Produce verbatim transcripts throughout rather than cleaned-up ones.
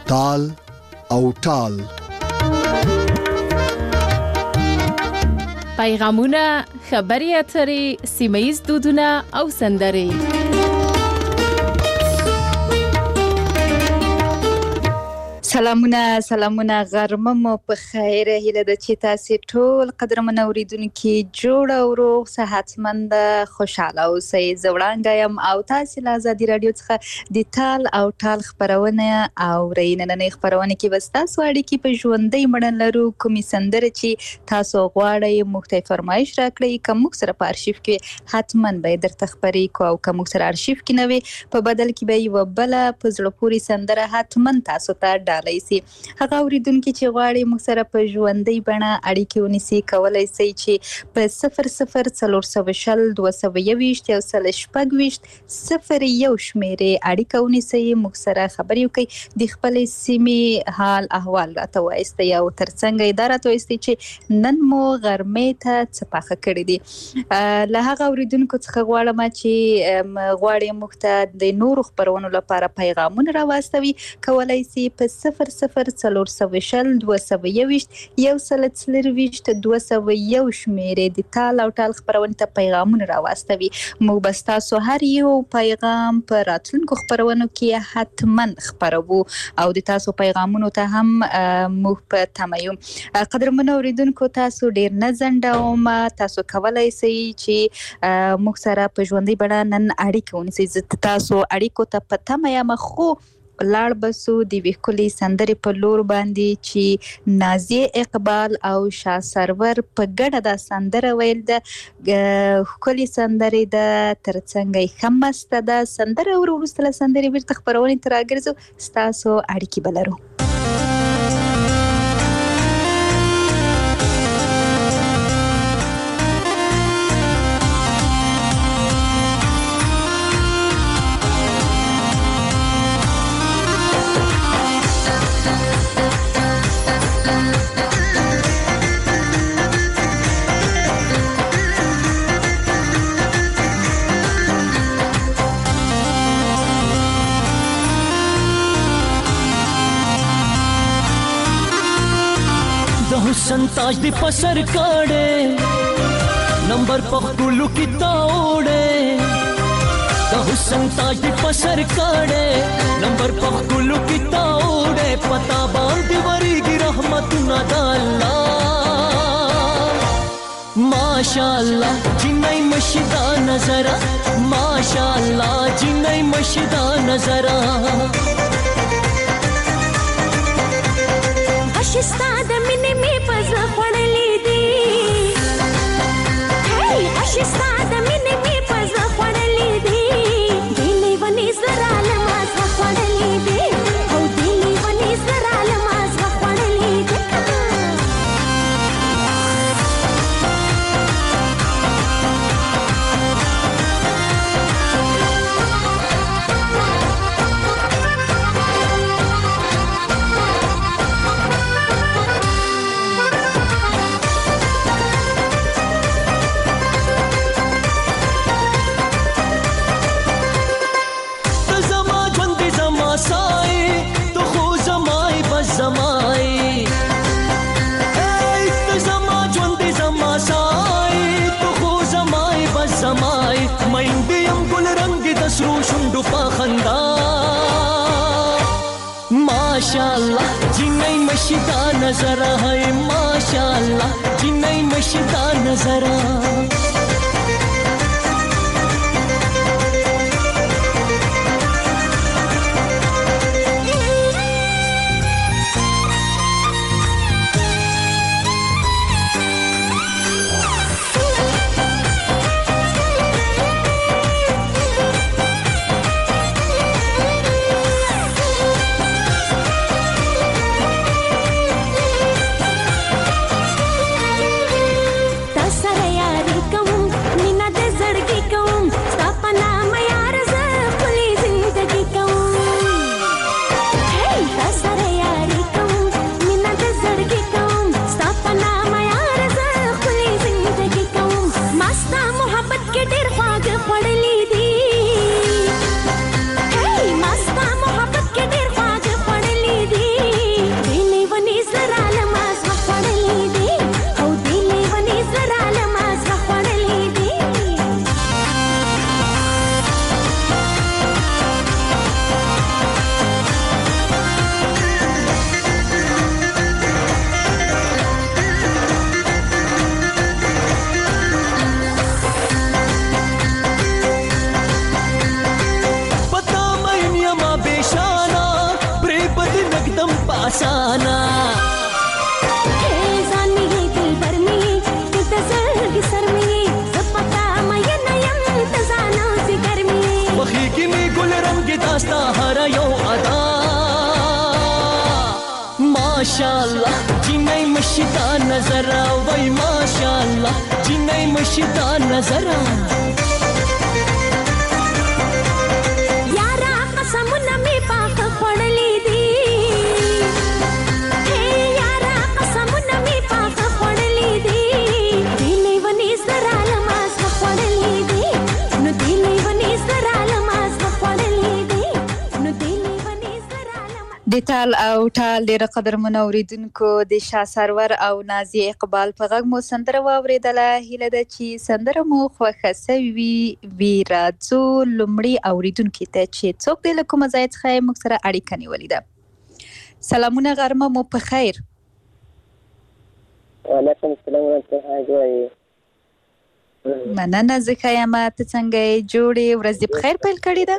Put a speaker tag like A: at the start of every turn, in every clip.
A: تال او ټال.
B: پیغامونه، خبري اترې، سیمه‌ییز دودونه او سندرې.
C: سلامونه سلامونه غرمه مو په خیر. هیله ده چې تاسو ټول قدرمن اوریدونکو جوړ او روغ صحتمند خوشاله اوسئ. زوړانګه يم او تاسو له ازادي رادیو څخه د تال او ټال خبرونه او ریننه خبرونه کې وستاسو اړیکې په ژوندۍ مړن لرو. کومې سندره چې تاسو غواړئ مختلف فرمایش راکړئ، کوم سره په ارشیف کې حتماً به درته خبرې کو او کوم سره ارشیف کې نه وي په بدل کې به یو بل په زړه پوري سندره حتماً تاسو ته ډالۍ سي. هغه اوریدونکو چې غواړي موږ سره په ژوندۍ بڼه اړیکې ونیسي، کولای شي چې په صفر صفر څلور سوه شل دوه سوه یوویشت یو سل شپږ ویشت صفر یو شمیرې اړیکه ونیسي، موږ سره خبرې وکړي، د خپلې سیمې حال احوال راته وایستئ او ترڅنګ یې دا راته وایستئ چې نن مو غرمې ته څه پاخه کړي دي. له هغه اوریدونکو څخه غواړم چې غواړي موږ ته د نورو خبرونو لپاره پیغامونه راواستوي، کولای شي په صفر صفر څلور سوه شل دوه سوه یوویشت یو سل څلرویشت دوه سوه یو شمیرې د تال او ټال خبرونې ته پیغامونه راواستوي. موږ به ستاسو هر یو پیغام په راتلونکو خبرونو کې حتما خبرو او د تاسو پیغامونو ته هم موږ په تمه یو. قدرمن اوریدونکو تاسو ډیر نه ځنډوم، تاسو کولای شئ چې موږ سره په ژوندۍ بڼه نن اړیکه ونیسئ. زه تاسو اړیکو ته په تمه یم، خو لاړ بسو د ویکولي سندرې په لور باندې چې نازیه اقبال او شاه سرور په ګډه د سندره ویل د ښکلې سندرې د ترڅنګ یې ښه مسته ده سندره. وروسته له سندرې بیرته خپرونې ته راګرځو، ستاسو اړیکې به لرو.
D: حسن تاج دی پسر کاڑے نمبر پخلو کی تاوڑے، دا حسن تاج دی پسر کاڑے نمبر پخلو کی تاوڑے، پتا باندی وری گی رحمت ندا اللہ ماشاءاللہ جنائی مشدہ نظرہ، ماشاءاللہ جنائی مشدہ نظرہ.
E: اشستا د مینې می پزړه خړلې دي، هی اشستا د مینې می پزړه خړلې دي، دلی ونی زرا لماز خړلې دي، او دلی ونی زرا لماز خړلې دي.
D: माशाअल्लाह जिन्नई मशीदा नजरा है, माशाअल्लाह जिन्नई मशीदा नजरा.
E: Come
D: گل رنگ داستا هر یو ادا ماشاءالله جنای مشتا نظر وای ماشاءالله جنای مشتا نظر
E: یارا قسمونه می پاک پړلې دي هي یارا قسمونه می پاک پړلې دي دلې ونی سره لماس پړلې دي نو دلې ونی سره لماس پړلې دي نو دلې ونی سره لماس
C: د تال او ټال ډېر قدرمنو اوریدونکو د شاه سرور او نازي اقبال په غږ مو سندره واورېدله. هیله ده چې سندره مو خوښه سوي وي. راځو لومړي اوریدونکي ته چې څوک دی له کومه ځای څخه یې موږ سره اړیکه نیولې ده. سلامونه غرمه مو په خیر.
F: وعلیکم السلام ورحمة الله وبرکاته.
C: مننه زه ښه یم. ته څنګه یې؟ جوړې ورځ دې په خیر پیل کړې ده؟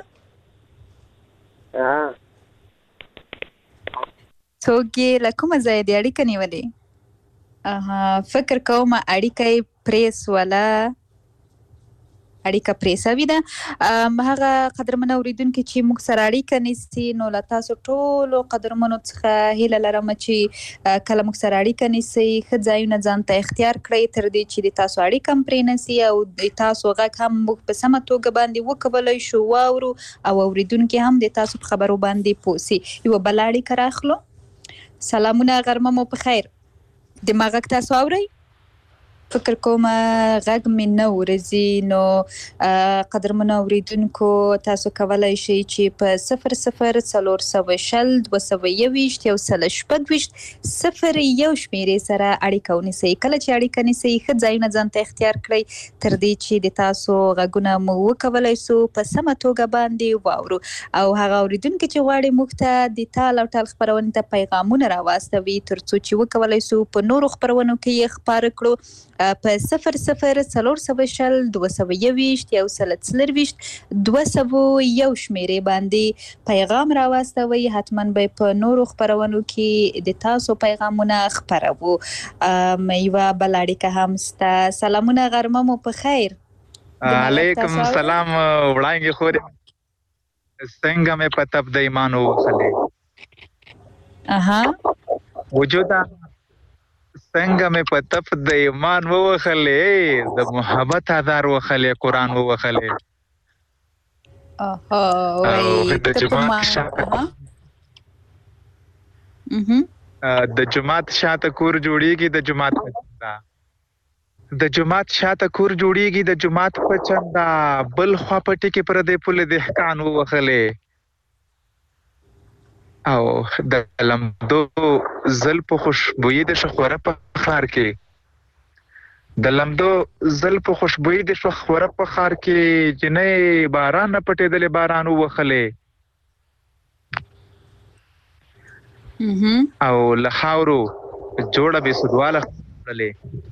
C: څوک یې له کومه ځای دې اړیکه نیولې؟ فکر کوم اړیکه یې پرې سوله، اړیکه پرې سوې ده. هغه قدرمن اورېدونکي چې موږ سره اړیکه نیسي نو له تاسو ټولو قدرمنو څخه هیله لرم چې کله موږ سره اړیکه نیسئ ښه ځایونه ځان ته اختیار کړئ تر دې چې د تاسو اړیکه هم پرې نسي او د تاسو غږ هم موږ په سمه توګه باندې وکولی شو واورو او اورېدونکي هم د تاسو په خبرو باندې پوه سي. یوه بله اړیکه راخلو. سلامونه غرمه مو په خیر. د ما غږ تاسو اورئ؟ فکر کوم غږ مې نه ورځي. نو قدرمنو اوریدونکو تاسو کولی شئ چې په صفر صفر څلور سوه شل دوه سوه یوویشت یو سل شپږ ویشت صفر یو شمېرې سره اړیکه ونیسئ. کله چې اړیکه نیسئ ښه ځایونه ځان ته اختیار کړئ تر دې چې د تاسو غږونه مو وکولی سو په سمه توګه باندې واورو. او هغه اوریدونکي چې غواړي موږ ته د تال او ټال خپرونې ته پیغامونه راواستوي تر څو چې وکولی سو په نورو خپرونو کې یې خپاره کړو په صفر صفر څلور سوه شل دوه سوه یوویشت یو سل څلرویشت دوه سوه یو شمېرې باندې پیغام راواستوئ. حتما به په نورو خپرونو کې د تاسو پیغامونه خپروو. یوه بله اړیکه هم سته. سلامونه غرمه مو په خیر.
G: علیکم السلام وړانګې خورې څنګه مې په تپ د ایمان ووخلې
C: اها
G: وجوده څنګه مې په تپ د ایمان ووخلې د محبت آزار وخلې قرآن ووخلې د جماعت شاته د جماعت شاته کور جوړیږي د جماعت د جماعت شاته کور جوړیږي د جماعت په چندا بل خوا پټي کې پر دې پل دهقان ووخلې او د لمدو زلف خوشبوئی د شخوره په خار کې د لمدو زلف خوشبوئی د شخوره په خار کې جنې باران پټېدلې باران وخلې او لخاورو جوړه به سدواله خلې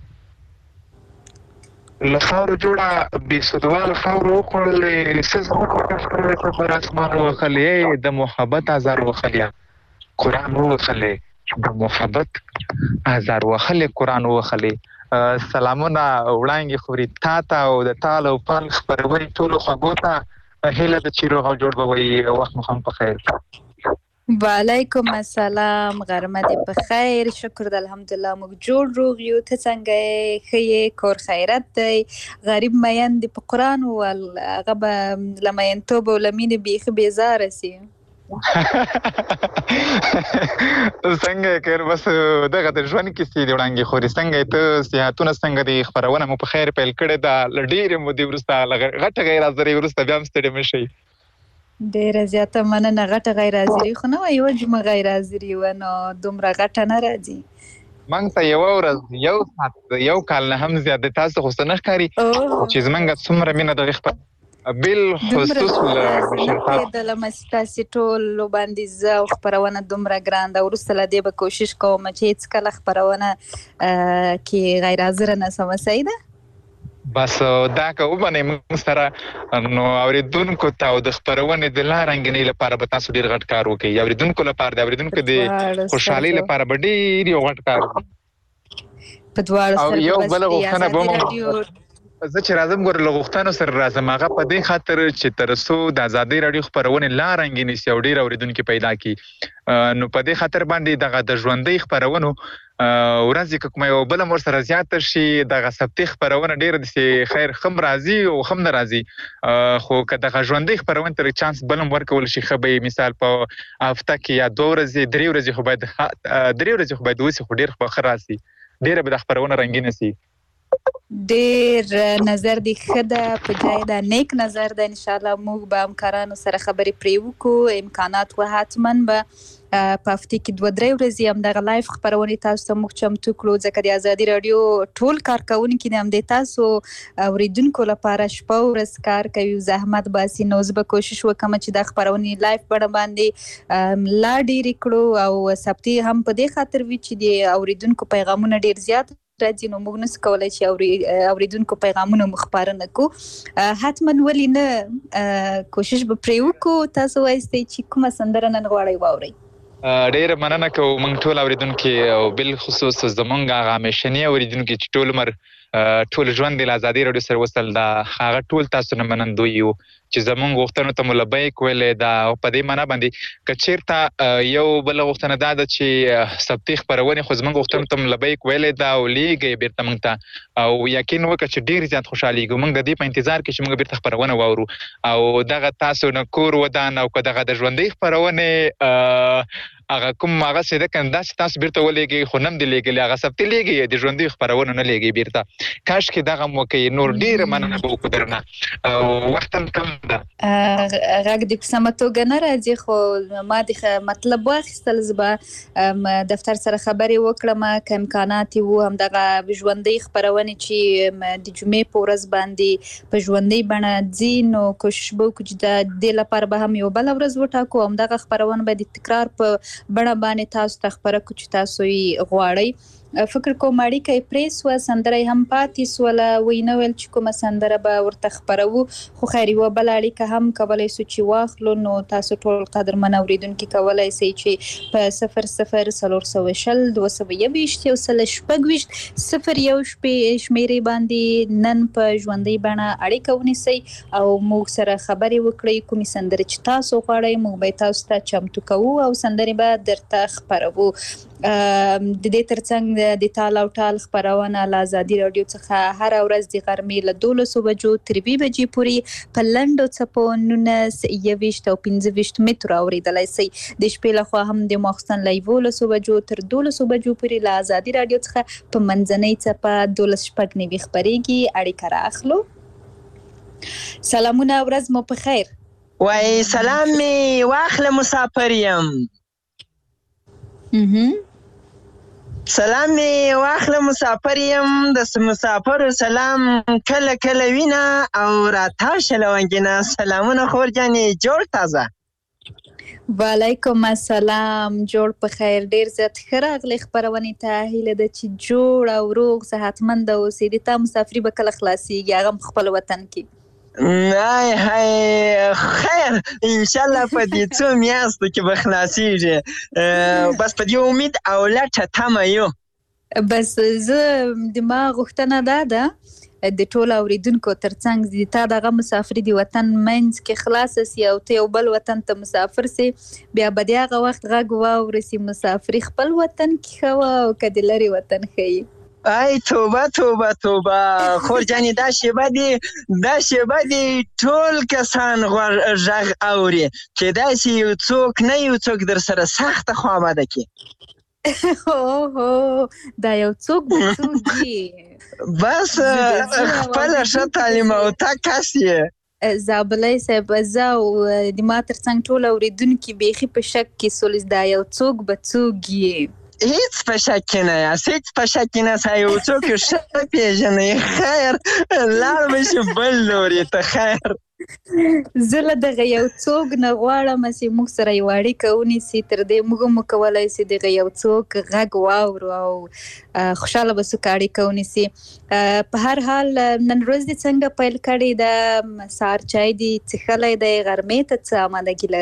G: لخاورو جوړه به سدواله خاورو خلې سزا کوي پر اسمان وخلې د محبت آزار وخلې قرآن وخلې د محبت آزار وخلې قرآن وخلې. سلامونه وړانګې خوري تا ته او د تال او پل خپروي ټولو خوږو ته هیله ده چې روغ او جوړ به وي. وخت مو هم په خیر.
C: وعلیکم السلام. غرمه دې په خیر. شکر د الحمدلله موږ جوړ روغ یو. ته څنګه یې؟ ښه یې؟ کور خیرت دی؟ غریب مین دې په قرآن وویل هغه به له مینتوب او له مینې بیخي بېزاره سي.
G: څنګه یې کړ بس دغه د ژوند کیسې دي وړانګې خوري. څنګه یې ته صحتونه څنګه دي؟ خپرونه مو په خیر پیل کړې ده له ډېرې مودې وروسته غټه غیر حاضرۍ وروسته بیا هم ستړي مه شئ.
C: ډېره زیاته مننه. غټه غیر حاضري خو نه وه یوه جمعه غیر حاضري وه نو دومره غټه نه راځي.
G: موږ ته یوه ورځ یو ساعت یو کال نه هم زیات دی. تاسو خو څه نه ښکاري چې زموږ څومره مینه دغې خپل بالخصوص
C: دلم ستاسې ټولو باندې زه او خپرونه دومره ګران ده. وروسته له دې به کوشش کوم چې هېڅکله خپرونه کې غیر حاضره نه سمه. صحیح ده؟
G: بس دا که ومنئ موږ سره نو اورېدونکو ته او د خپرونې د لا رنګینۍ لپاره به تاسو ډېر غټ کار وکړئ. اورېدونکو لپاره د اورېدونکو د خوشحالۍ لپاره به ډېر یو غټ کار وکړئ.
C: په دواړو
G: او یو بله غوښتنه به زه چې راځم ګور لغوښتنو سره راځم هغه په دې خاطر چې تر څو د ازادي رادیو خبرونه لا رنګینې سي او ډیر اوریدونکو پیدا کی نو په دې خاطر باندې دغه د ژوندۍ خبرونه ورځ کوم یو بل مر سره زیات شي دغه سبتي خبرونه ډیر د خیر خم راضي او خم ناراضي خو که دغه ژوندۍ خبرونه تر چانس بلم ورکول شي خبي مثال په هفته کې یا دوه ورځې درې ورځې خو باید درې ورځې خو باید وسی خو ډیر خو خراسي ډیر به د خبرونه رنگینه سي
C: ډیر نظر دی خدا په ځای دا نیک نظر ده ان شاء الله موږ به همکارانو سره خبرې پرې وکړو امکانات و حتما به په هفته کې دوه درې ورځې هم دغه لایف خبرونه تاسو ته موږ چمتو کړو ځکه د ازادي رادیو ټول کارکونکي هم د تاسو اوریدونکو لپاره شپه ورځ کار کوي زحمت باسي نو زه به کوشش وکم چې د خبرونه لایف بڼه باندې لا ډیر کړو او سبتي هم په دې خاطر وی چې د اوریدونکو پیغامونه ډیر زیات راځي نو موږ نس کولای چې اوریدونکو پیغامونه مخبرنه کو حتما ولې نه کوشش به پرې وکړو تاسو وایستئ چې کومه سندره نن غواړئ واورئ
G: ډیر مننه کوم موږ ټول اوریدونکو او بل خصوص زمونږ هغه مشنی اوریدونکو چې ټول مر ټول ژوند د ازادي رادیو سره وصل دا هغه ټول تاسو نه منندوی یو چې زمونږ غوښتنو ته ملبیک ویلې دا په دې معنی باندې کچیرته یو بل غوښتنه دا چې سبتي خبرونه خو زمونږ غوښتنو ته ملبیک ویلې دا او لیږي بیرته موږ ته او یقین وکړه چې ډیر زیات خوشالي ګو موږ د دې په انتظار کې چې موږ بیرته خبرونه واورو او دغه تاسو نه کور ودان او دغه د ژوندۍ خبرونه هغه کوم هغه څه ده کنده چې تاسو بیرته ولېږي خو نم دی لېږي هغه سبتي لېږي د ژوندۍ خبرونه نه لېږي بیرته کاش کې دغه موکې نور ډیر مننه به وکړو درنه او وخت هم کم ده
C: غږ د سمه توګه نه راځي خو ما د مطلب واخیستل زه دفتر سره خبرې وکړم که امکانات وو همدغه ژوندۍ خبرونه چې د جمعې په ورځ باندې په ژوندۍ بڼه ځي نو کوشش به وکړو چې د دې لپاره به هم یو بله ورځ وټاکو همدغه خبرونه به د تکرار په بڼه باندې تاسو ته خبره کړو چې تاسو یې غواړئ فکر کوم اړیکه یې پرې سوه سندره یې هم پاتې سوله ویې نه ویل چې کومه سندره به ورته خپروو خو خیر یوه بله اړیکه هم کولی سو چې واخلو نو تاسو ټول قدرمن اورېدونکي کولی سئ چې په صفر صفر څلور سوه شل دوه سوه یوویشت یو سل شپږ ویشت صفر یو شمېرې باندې نن په ژوندۍ بڼه اړیکه ونیسئ او موږ سره خبرې وکړئ کومې سندرې چې تاسو غواړئ موږ به یې تاسو ته چمتو کوو او سندرې به درته خپروو د دې ترڅنګ د تال او ټال خبرونه له ازادي رادیو څخه هر ورځ د غرمې له دولسو بجو تر اووه بجې پورې په لنډو څپو نولس یوویشت او پنځه ویشت مترو اورېدلی سئ د شپې لخوا هم د ماخوستن له یولسو بجو تر دولسو بجو پورې له ازادي رادیو څخه په منځنۍ څپه دولس شپږ نوي خپرېږي اړیکه رااخلو سلامونه ورځ مو په خیر
H: وای سلام می واخله مسافر یم سلام می واخله مسافر یم د مسافر سلام کله کله وینا او راته شلونګینا سلامونه خور جانې جوړ تازه
C: وعلیکم السلام جوړ په خیر ډیر زیات ښه راغلی خپرونې ته هیله ده چې جوړ او روغ صحتمند اوسئ د تا مسافري به کله خلاصیږي هغه هم خپل وطن کې
H: نه هاي خیر ان شاء الله په دې څو میاشتو کې به خلاصیږي بس په دې امید او لټه تمه یو
C: بس زه د ما غوښتنه دا ده د ټولو اوریدونکو ترڅنګ د تا دغه مسافري د وطن منځ کې خلاصه سي او ته یو بل وطن ته مسافر سي بیا به د هغه وخت غږ واورسي مسافري خپل وطن کې ښه وه او که د لرې وطن ښه یي
H: ای توبه توبه توبه خور جانې دا شیبه دی دا شیبه دی ټول کسان غږ اوري چې داسې یو څوک نه یو څوک در سره سخته خوامده کې
C: اوه دا یو څوک به څوک وي
H: بس خپله ښه تعلیم او تا کس یې
C: زابلی صاحب زه او د ما ترڅنګ ټول اورېدونکي بیخي په شک کې سولې دا یو څوک به څوک یې
H: هیڅ په شک کې نه یاست هیڅ په شک کې نه سه یو څوک ښه پېژنئ خیر لاړ به شي بل لوري ته خیر
C: زه له دغه یو څوک نه غواړم چې موږ سره یوه اړیکه ونیسي تر دې موږ هم وکولی سي دغه یو څوک غږ واورو او خوشحاله به سو که اړیکه ونیسي په هر حال نن ورځ دې څنګه پیل کړې ده سهار چای دې څښلی دی غرمې ته څه امادګي لرئ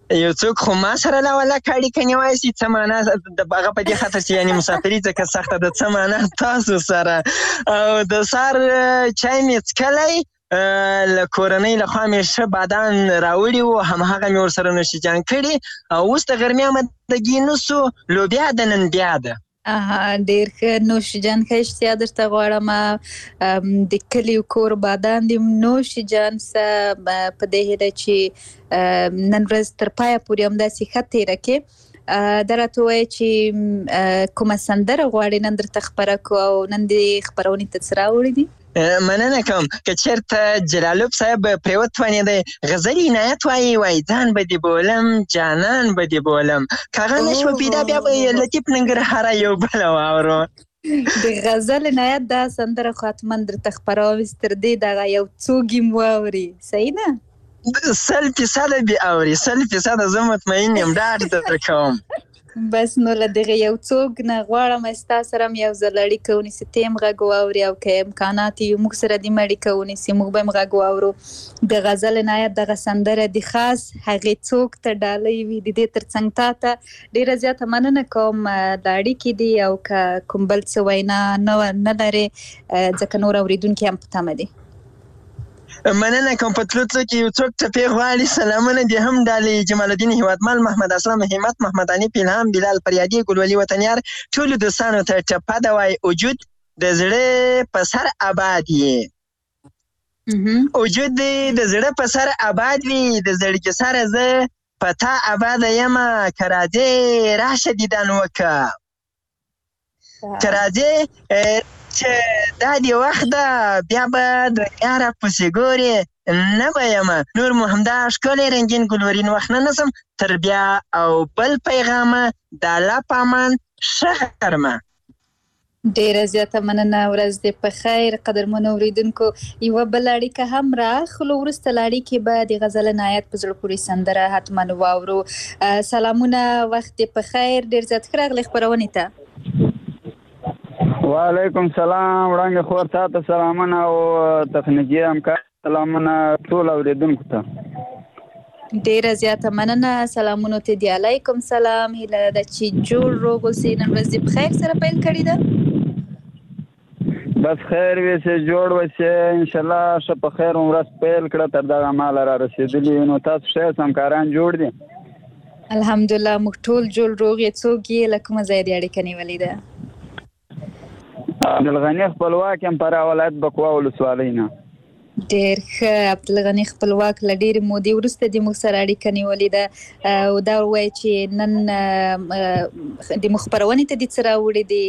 H: یو څوک خو ما سره لا ولکه اړیکه نیوای شي څه معنا د هغه په دې خاطر چې یعنې مسافري ځکه سخته ده څه معنا تاسو سره او د سهار چای مې څښلی له کورنۍ لخوا مې ښه بادام راوړي وو همهغه مې ورسره نوشیجان کړي او اوس د غرمې آمادګي نه سو لوبیا د نن بیا ده
C: اها ډېر ښه نوشیجان ښه اشتیا درته غواړم د کلي کور بادام دې نوشیجان څه په دې هیله چې نن ورځ تر پایه پورې همداسې ښه تېره کړې دا راته ووایه چې کومه سندره غواړې نن درته خپره کړو او نن دې خپرونې ته څه راوړي دي
H: مننه کوم که چېرته جلالوب صاحب پرې وتوانېدی غزل عنایت وایي وایي ځان به دې بولم جانان به دې بولم که هغه نه شوه پیدا بیا به یې لطیف ننګرهاره یو بله واورو
C: د غزل عنایت دا سندره خو حتما درته خپروم چې تر دې دغه یو څو ګیم واوري صحیح ده
H: سل فیصده بې اوري سل فیصده زه مطمئن یم ډاډ درته کوم
C: بس نو له دغه یو څوک نه غواړم ستا سره هم یو ځل اړیکه ونیسي ته هم غږ واوري او که امکانات یې موږ سره دې هم اړیکه ونیسي موږ به هم غږ واورو د غزل عنایت دغه سندره د خاص هغې څوک ته ډالۍ وي د دې تر څنګ تا ته ډېره زیاته مننه کوم د اړیکې دي او که کوم بل څه وینا نه لرې ځکه نور اورېدونکي هم په تمه دي
H: مننه کوم په تلو تلو کې یو څوک ټپې غواړي سلامونه دې هم ډالۍ جمال الدین هیوادمل محمد اسلام همت محمد حنیف الهام بلال فریادي ګلولي وطنیار ټولو دوستانو ته ټپه ده وایي وجود د زړه په سر آباد یې وجود دې د زړه په سر آباد وي د زړګي سره زه په تا آباده یمه که راځې راشه دیدن وکړه که راځې چې دا دې وخت ده بیا به دنیا را پسې ګورې نه به یمه نور مو همدا ښکلی رنګین ګلورین وخت نه نسم تر بیا او بل پیغامه د الله په امان ښه غرمه
C: ډېره زیاته مننه ورځ دې په خیر قدرمنو اورېدونکو یوه بله اړیکه هم راخلو وروسته له اړیکې به د غزل عنایت په زړه پورې سندره حتما واورو سلامونه وخت دې په خیر ډېر زیات ښه راغلی خپرونې ته
I: وعلیکم سلام وړانګې خور تا ته سلامونه او تخنیکي همکار سلامونه ټول اورېدونکو ته
C: ډېره زیاته مننه سلامونو ته دي علیکم سلام هیله ده چې جوړ روغ اوسې نن ورځ دې په خیر سره پیل کړې ده
I: بس خیر وي چې جوړ وسې انشاءالله ښه په خیر ورځ پیل کړه تر دغه ماله را رسېدلي نو تاسو ښه همکاران جوړ دي
C: الحمدلله موږ ټول جوړ روغ یې څوک یې له کومه ځایه دې اړیکه نیولې ده
I: عبدالغني خپلواک یم فراه ولایت بکوا ولسوالۍ نه
C: ډېر ښه عبدالغني خپلواک له ډېرې مودې وروسته دې موږ سره اړیکه نیولې ده او دا ووایه چې نن د موږ خپرونې ته دې څه راوړي دي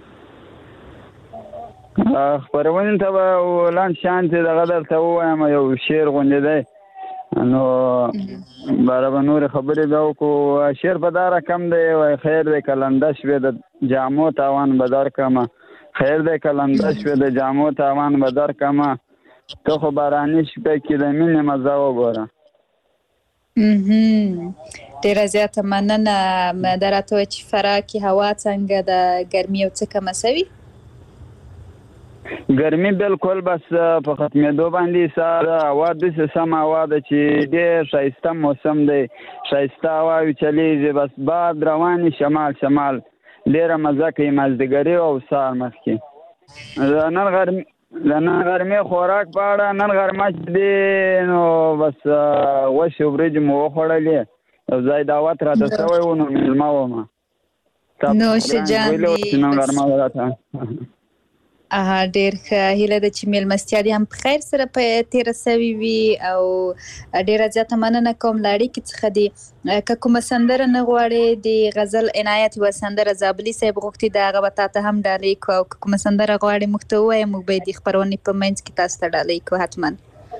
I: خپرونې ته به لاندې شانتې دغه درته ووایم یو شعر غوندې دی نو باره به نورې خبرې بیا وکړو شعر په دا رقم دی وایي خیر دی که لنده شوې د جامو تاوان به درکړمه خیر دی که لنده شوې د جامو تاوان به درکړمه ته خو باراني شپې کې د مینې مزه وګوره
C: ډېره زیاته مننه دا راته وایه چې فراه کې هوا څنګه ده ګرمي یو څه کمه سوي
I: ګرمي بالکل بس په ختمېدو باندې ساره هوا داسې سم هوا ده چې ډېر ښایسته موسم دی ښایسته هواوې چلیږي بس باد روانې شمال شمال ډېره مزه کوي مازدیګري او سهار مخکې نن غرمې د نن غرمې خوراک په اړه نن غرمه چې دی نو بس غوښې وریجې مو وخوړلې یو ځای دعوت راته شوی و نو مېلمه ومه
C: نوشجان دي
I: نن غرمه راته
C: اها ډېر ښه هیله ده چې مېلمستیا دې هم په خیر سره تېره سوې وي او ډېره زیاته مننه کوم له اړیکې څخه دي که کومه سندره نه غواړې د غزل عنایت یوه سندره زابلي صاحب غوښتي د هغه به تا ته هم ډالۍ کړو او که کومه سندره غواړې موږ ته ووایه موږ به یې د خپرونې په منځ کې تاسو ته ډالۍ کړو حتما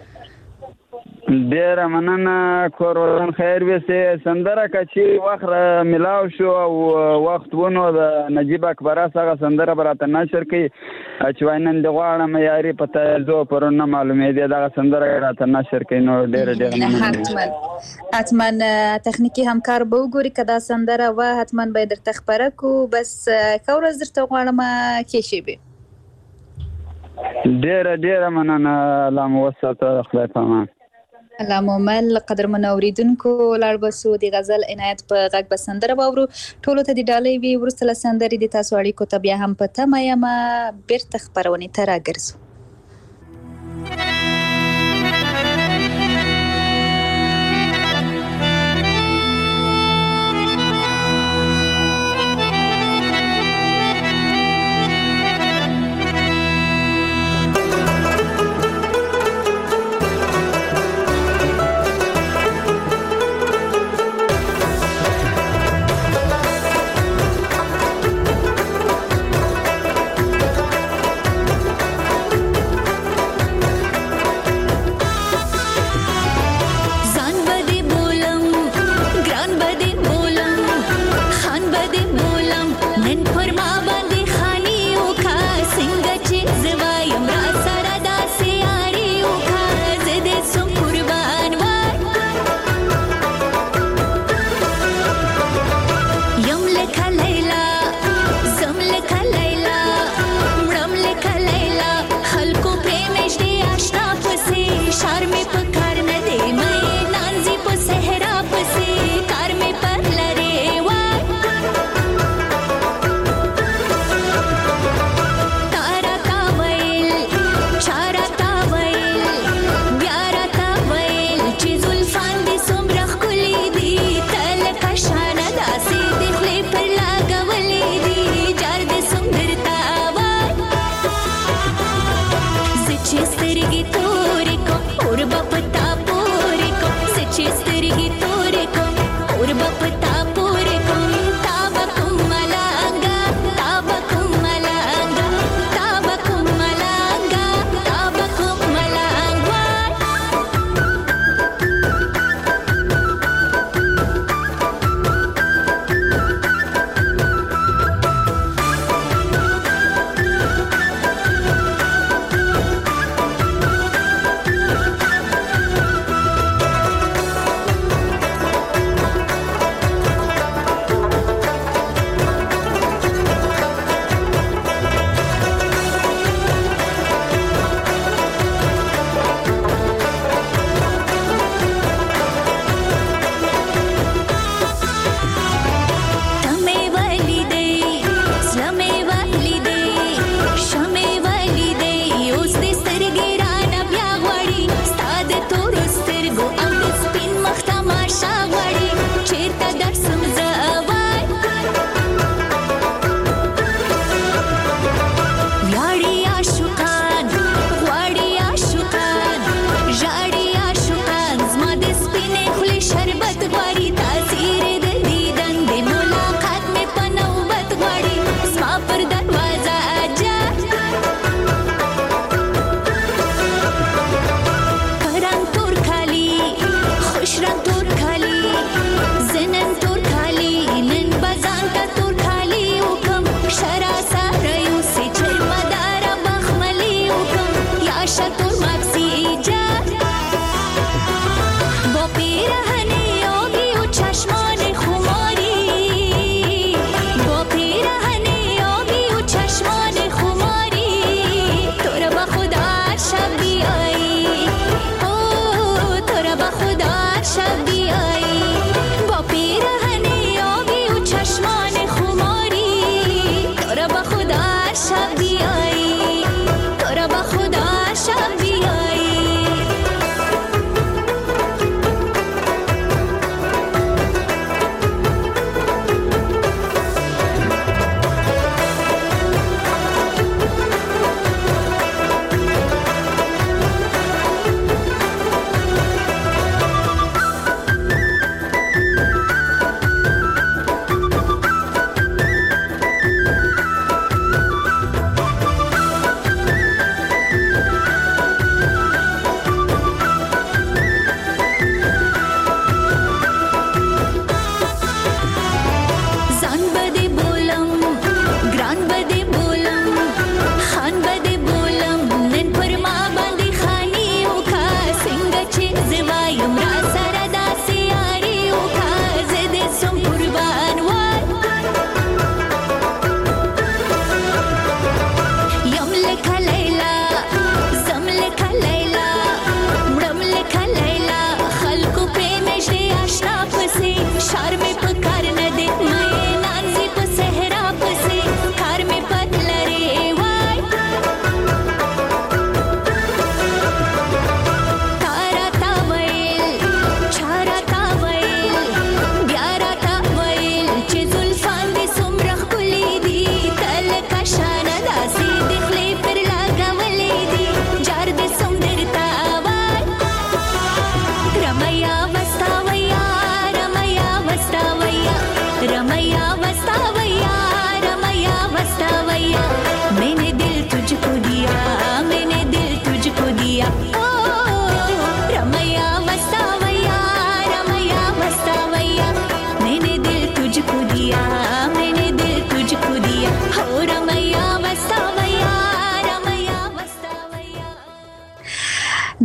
I: ډېره مننه کور ودان خیر وسې سندره که چې وخت میلاو شو او وخت ونو د نجیب اکبره هغه سندره به راته نشر کوي چې وایي نن دې غواړم یاري په تایزو پرون نه معلومېدې دغه سندره راته نشر کوي نو ډېره ډېره مننه
C: حتما حتما تخنیکي همکار به وګوري که دا سندره وه حتما به یې درته خپره کړو بس ښه ورځ درته غواړم ښې شېبې
I: ډېره ډېره مننه الله مو وساته خدای په امان
C: الله مومل قدرمن اوریدونکو لاړ بسو د غزل عنایت په غږ به سندره باورو ټولو ته د ډالۍ وی ورسته له سندرې د تاسو اړیکو ته بیا هم په تمه یم بیرته خبرونه ته راګرځو.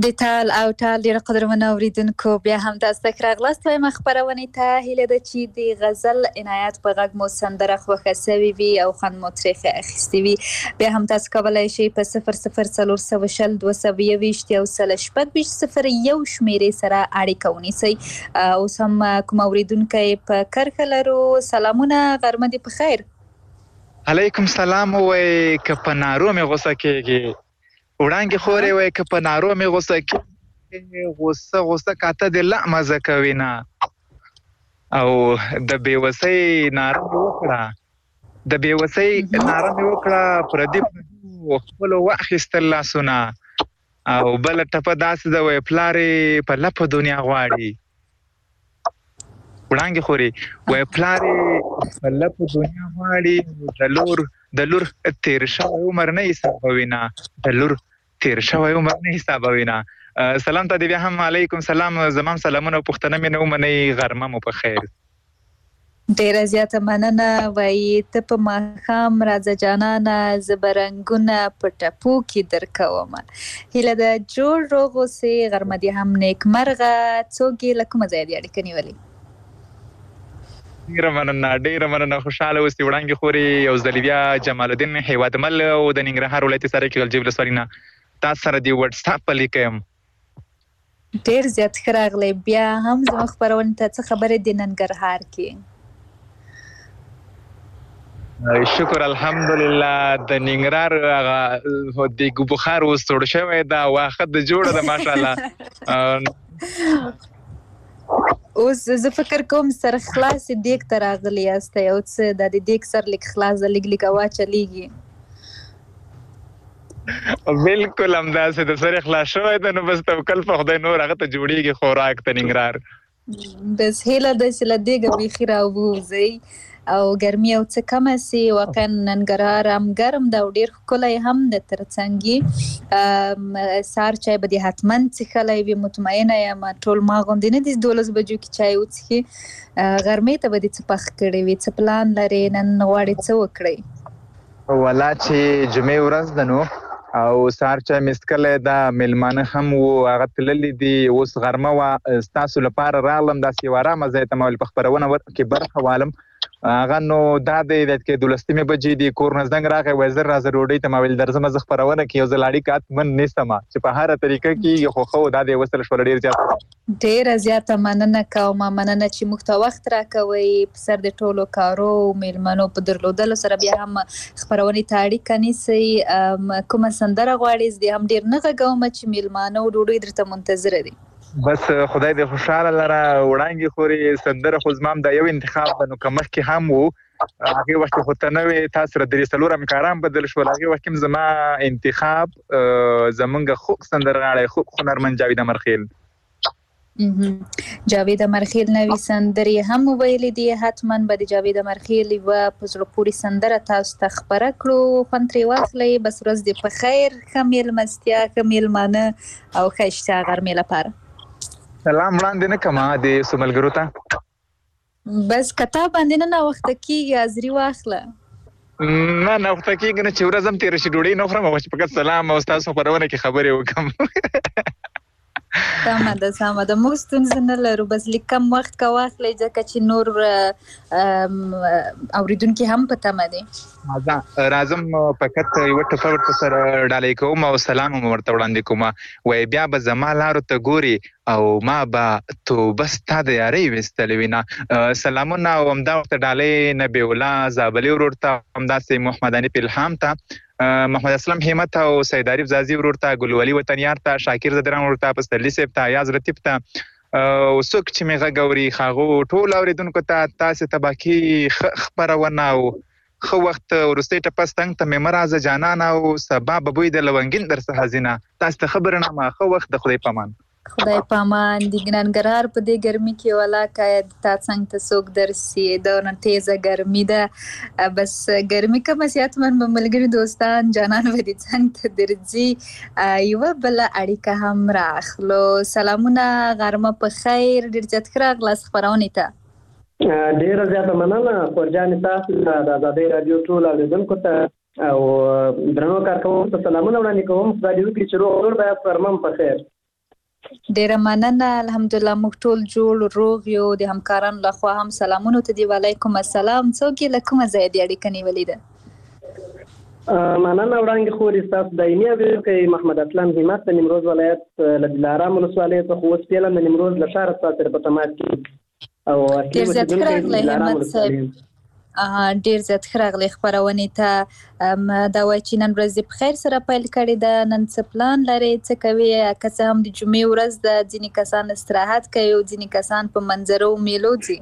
C: د تال او تال ډېر قدرمنو اوریدونکو بیا هم تاسو ته راغلاست وایم خپرونې ته هیله ده چې د غزل عنایت په غږ مو سندره خوښه سوې وي او خوند مو ترې اخیستی وي. بیا هم تاسو کولی شئ په صفر صفر څلور سوه شل دوه سوه یوویشت یو سل شپږ ویشت صفر یو شمېرې سره اړیکه ونیسئ. اوس هم کوم اوریدونکی په کرښه لرو. سلامونه، غرمه دې په خیر.
G: علیکم سلام. وای که په نارو مې غوسه کېږي وړانګې خورې وای که په نارو مې غوسه کېږي غوسه غوسه کاته دې لا مزه کوي نه او د بېوسۍ ناره مې وکړه د بېوسۍ ناره مې وکړه پردي خپلو واخیستل لاسونه او بله ټپه داسې ده وای پلار یې په لپه دنیا غواړي وړانګې خورې وای پلار یې په لپه دنیا غواړي د لور د لور تیر شوی عمر نه حسابوي نه د لور تیر شوی عمر نه حسابوي نه. سلام ته دې بیا هم علیکم سلام. زمام سلامونه او پوښتنه مې نه ومنئ. غرمه مو په خیر.
C: ډېره زیاته مننه. وایي ته په ماښام راځه جانانه زه به رنګونه په ټپو کې درکومه. هیله ده جوړ روغ اوسې. غرمه دې هم نیکمرغه. څوک یې له کومه ځایه دې اړیکه نیولې؟
G: ډیره مننه ډیره مننه. خوشحاله اوسئ وړانګې خورې. یو ځل بیا جمال الدین هیوادمل او د ننګرهار ولایت سرای غلجی ولسوالۍ نه تاسو سره د وټساپ په لیکه یم.
C: ډېر زیات ښه راغلی. بیا هم زموږ خپرونې ته څه خبرې د ننګرهار کې؟
G: شکر الحمدلله. د ننګرهار هغه د بخار اوس توړ شوی دا واخه د جوړه ده ماشاءالله.
C: اوس زه فکر کوم سر خلاص دیګ ته راغلی یاست او څه د دیګ سر لیک خلاص د لیک لیک اوا چلیږي.
G: بالکل همداسې د سر خلاص شوی ده نو بس توکل په خدای نور هغه ته جوړیږي خوراک ته ننګرهار.
C: بس هیله ده چې له دیګه بیخي راووځئ او ګرمي او څه کمه سي. واقعا ننګرهار هم ګرم ده او ډېر ښکلی هم ده. تر څنګ سهار چای به دې حتما څښلی وي مطمئنه یم. ټول ما غوندې نه دي دولس بجو کې چای وڅښي. غرمې ته به دې څه پخ کړی وي؟ څه پلان لرې؟ نن غواړې څه وکړئ؟
G: والا چې جمعې ورځ ده نو او سهار چای مې څښلی ده. میلمانه هم وو هغه تللي دي. اوس غرمه وه ستاسو لپاره راغلم داسې یو ارامه ځای ته ما ویل په خپرونه کې برخه والم. هغه نو دا دی چې دولسمې بجې دي کور نه زنګ راغی وایي زر راځه ډوډۍ ته. ما ویل درځمه زه خپرونه کې یو ځل اړیکه حتمن نیسمه چې په هره طریقه کېږي خو ښه و دا دی وصل شوله ډېر زیات.
C: ډېره زیاته مننه کومه. مننه چې موږ ته وخت راکوئ په سر د ټولو کارو میلمنو په درلودلو سره بیا هم خپرونې ته اړیکه نیسئ. کومه سندره غواړئ؟ زه دې هم ډېر نه غږومه چې میلمانه او ډوډۍ درته منتظره دي.
G: بس خدای دې خوشحاله لره. وړانګې خورې سندره خو زما هم دا یو انتخاب ده نو که مخکې هم و هغې وخت کې خو ته نه وې تا سره درې څلور همکاران بدل شول. هغې وخت کې هم زما انتخاب زمونږ خوږ سندرغاړی خوږ هنرمند جاوید امرخیل
C: جاوید امرخیل نوې سندرې هم ویلې دي. حتما به د جاوید امرخیل یوه په زړه پورې سندره تاسو ته خپره کړو. خوند ترې واخلئ. بس ورځ دې په خیر. ښه میلمستیا ښه میلمانه او ښه اشتها غرمې لپاره.
G: سلام وړاندې نه کړمه د څو ملګرو ته؟
C: بس کتاب باندې نه ناوخته کېږي حاضري واخله.
G: نه ناوخته کېږي نه چې ورځ هم تېره شي ډوډۍ نه خورم چې فقط سلام او ستاسو خپرونه کې خبرې وکړم.
C: سمه ده سمه ده. موږ ستونزه نه لرو. بس لږ کم وخت که واخلئ ځکه چې نور اورېدونکي هم په تمه دي.
G: راځم فقط یوه ټپه ورته سره ډالۍ کوم او سلام هم ورته وړاندې کوم. وایي بیا به زما لارو ته ګوري او ما به توبه ستا د یارۍ ویستلې وي نه. سلامونه او همدا ورته ډالۍ نبی الله زابلي ورور ته همداسې محمد حنیف الهام ته محمد اسلم همت او سید عارف زازي ورور ته ګلولي وطنیار ته شاکر زدران ورور ته پسرلي صاحب ته ایاز لطیف ته او څوک چې مې غږ اوري هغو ټولو اورېدونکو ته تاسې ته باقي خپرونه او ښه وخت وروستۍ ټپه ستنګ ته مې مه راځه جانانه او سبا به بوی د لونګین در څخه ځینه. تاسو ته ښه برنامه ښه وخت د خدای په امان.
C: خدای په امان. د ننګرهار په دې ګرمي کې ولاکه تا څنګ ته څوک درسي دونه تیزه ګرمي ده. بس ګرمي کمه سي حتما به ملګري دوستان جانان به دې څنګ ته درځي. یوه بله اړیکه هم راخلو. سلامونه غرمه په خیر. ډېر زیات ښه راغلاست خپرونې ته.
F: ډیره زیاته مننه خورجانې تاسو ته د ازادۍ راډیو ټول اورېدونکو ته او درنو کارکوونکو ته سلامونه وړاندې کوم. خدای دې وکړي چې روغ جوړ به یاست. غرمه په خیر.
C: ډیره مننه. الحمدلله موږ ټول جوړ روغ یو. د همکارانو لخوا هم سلامونه ته دی. وعلیکم السلام. څوک یې له کومه ځایه دې اړیکه نیولې ده؟
F: مننه وړاندې خورې ستاسو دایمي اورېدونکی محمد اسلام همت د نیمروز ولایت له دلارام ولسوالۍ څخه اوس فعلا د نیمروز له ښاره ستاسو سره په تماس کې او
C: ډېر زیات ښه راغلی همت صاحب. ډیر زیات ښه راغلی خپرونې ته. دا وایي چې نن ورځ دې په خیر سره پیل کړې ده. نن څه پلان لرې؟ څه کوې؟ که څه هم د جمعې ورځ ده، ځینې کسان استراحت کوي او ځینې کسان په منظرو میلو ځي.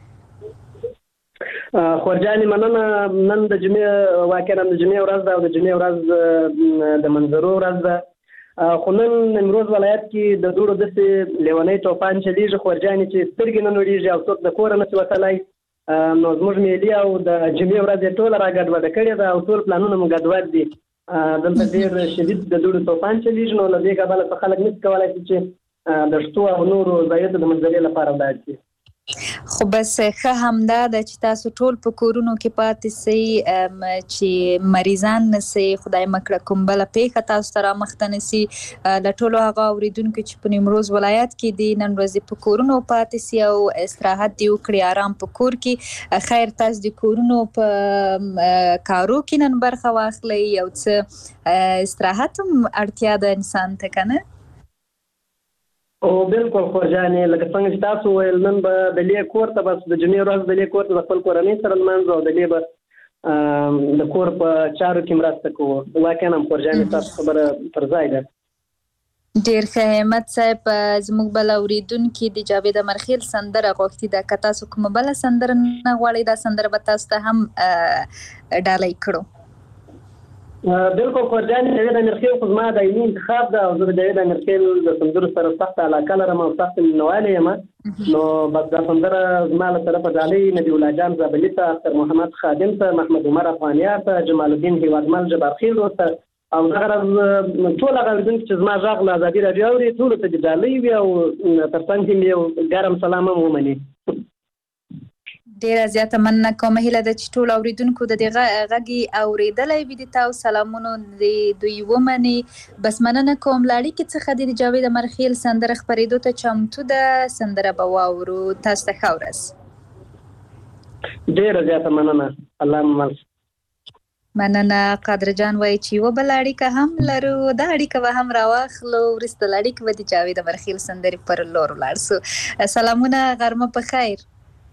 F: خورجانې مننه. نن د جمعې واقعا د جمعې ورځ ده او د جمعې ورځ د منظرو ورځ ده. خو نن نیمروز ولایت کې د دوړو داسې لیونی توپان چلیږي خورجانې چې سترګې نه نوړېږي او څوک د کوره نشي وتلی. نو زموږ ملي او د جمعې ورځ یې ټوله را ګډوډه کړې ده او ټول پلانونه مو ګډوډ دي. دلته ډېر شدید د دوړو توپان چلیږي. نو له دې کبله څخه خلک نشي کولی چې د شتو او نورو ځایونو د منظرې لپاره ولاړ شي.
C: خو بس ښه همدا ده چې تاسو ټول په کورونو کې پاتې سئ، چې مریضان نه سئ، خدای مکړه کوم بله پیښه تاسو ته رامخته نه سي. له ټولو هغه اورېدونکو چې په نیمروز ولایت کې دي نن ورځې په کورونو پاتې سي او استراحت دې وکړي، آرام په کور کې. خیر تاسو د کورونو په کارو کې نن برخه واخلئ، یو څه استراحت هم اړتیا ده انسان ته، که نه؟
F: او بالکل خورجانې، لکه څنګه چې تاسو ویل نن به د لې کور ته بس د جمعې ورځ د لې کور ته د خپل کورنۍ سره لمانځو او د لې به د کور په چارو کې مرسته کوو. واقعا هم خورجانې تاسو خبره پر ځای ده.
C: ډېر ښه همت صاحب. زموږ بل اورېدونکي د جاوید امرخیل سندره غوښتې ده. که تاسو کومه بله سندره نه غواړئ دا سندره به تاسو ته هم ډالۍ کړو.
F: بالکل خورجانې، جاوید امرخیل خو زما دایمي انتخاب ده او زه د جاوید امرخیل د سندرو سره سخته علاقه لرم او سخت مینهوالی یم. نو بس دا سندره زما له طرفه ډالۍ نبي الله جان زابلي ته، اختر محمد خادم ته، محمد عمر افغانیار ته، جمال الدین هیوادمل جبارخیل ته او دغه راز ټول هغه اورېدونکي چې زما غږ له ازادي راډیو اوري ټولو ته دې ډالۍ وي او تر څنګ کې مې یو ګرم سلام هم ومني.
C: ډیره زیاته مننه کوم. هیله ده چې ټول اوریدونکو د دې غږ اوریدلی وي، د تاسو سلامونو د دوی ومني. بس مننه کوم. له اړیکې څخه د جاوید امرخیل سندره خپرېدو ته چمتو ده. سندره به واورو. تاسو ته ښه ورځ.
F: ډیره زیاته مننه. الله مو
C: مننه. قادر جان وایي چې یوه بله اړیکه هم لرو، دا اړیکه به هم راواخلو. وروسته له اړیکې به د جاوید امرخیل سندرې پر لور ولاړ سو. سلامونه، غرمه په خیر.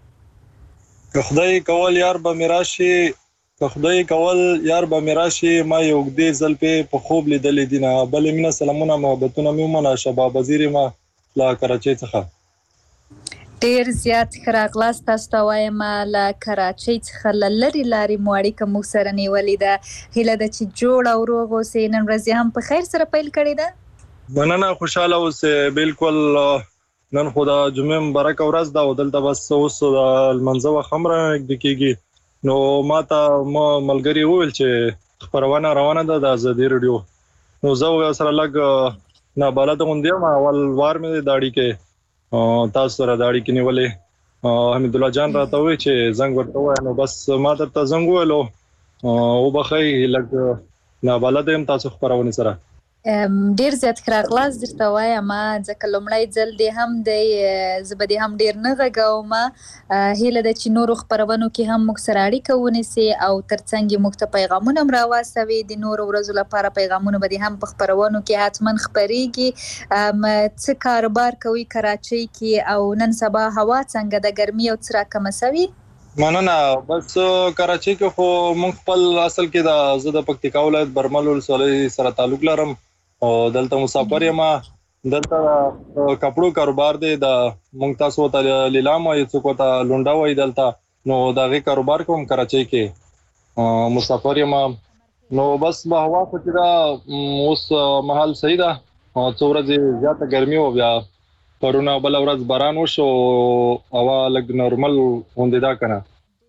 J: که خدای کول یار به می راشي، که خدای کول یار به می راشي، ما یو اوږدې زلفې په خوب لیدلې دي نه. بلې مینه سلامونه محبتونه مې ومنه. شباب وزیر یم له کراچۍ څخه.
C: ډېر زیات ښه راغلاست. تاسو ته وایم له کراچۍ څخه له لرې لارې مو اړیکه موږ سره نیولې ده. هیله ده چې جوړ او روغ اوسئ. نن ورځ یې هم په خیر سره پیل کړې ده.
J: مننه، خوشحاله اوسئ. بالکل نن خو د جمعې مبارکه ورځ ده او دلته بس اوس د لمانځه وخت هم رانږدې کېږي. نو ما ته ملګري وویل چې خپرونه روانه ده د ازادي راډیو. نو زه سره لږ نابلده غوندې یم. اول وار مې د اړیکې تاسو سره د اړیکې نیولې. حمید الله جان راته وویل چې زنګ ورته ووایه. نو بس ما درته زنګ وویلو. وبښئ لږ نابلده یم تاسو خپرونې سره.
C: ډیر زیات ښه راغلاست درته وایم، ځکه لومړی ځل دی هم دی. زه به دې هم ډیر نه غږوم. هیله ده چې نورو خپرونو کې هم موږ سره اړیکه ونیسي او ترڅنګ یې موږ ته پیغامونه هم راواستوي. د نورو ورځو لپاره پیغامونه به دې هم په خپرونو کې حتما خپریږي. څه کاروبار کوي کراچۍ کې او نن سبا هوا څنګه ده؟ ګرمي او څه راکمه سوي؟
J: مننه. بس کراچۍ کې خو موږ خپل اصل کې د زه د پکتیکا ولایت برمل ولسوالۍ سره تعلق لرم او دلته مسافر یم. دلته کپړو کاروبار دی. د موږ تاسو ته لیلام وایي، څوک ورته لونډه وایي دلته. نو د هغې کاروبار کوم کراچۍ کې. مسافر یم. نو بس به هوا خو چې ده اوس مهال صحیح ده. څو ورځې زیاته ګرمي وه، بیا پرونه بله ورځ باران وشو، هوا لږ نورمل غوندې ده که نه.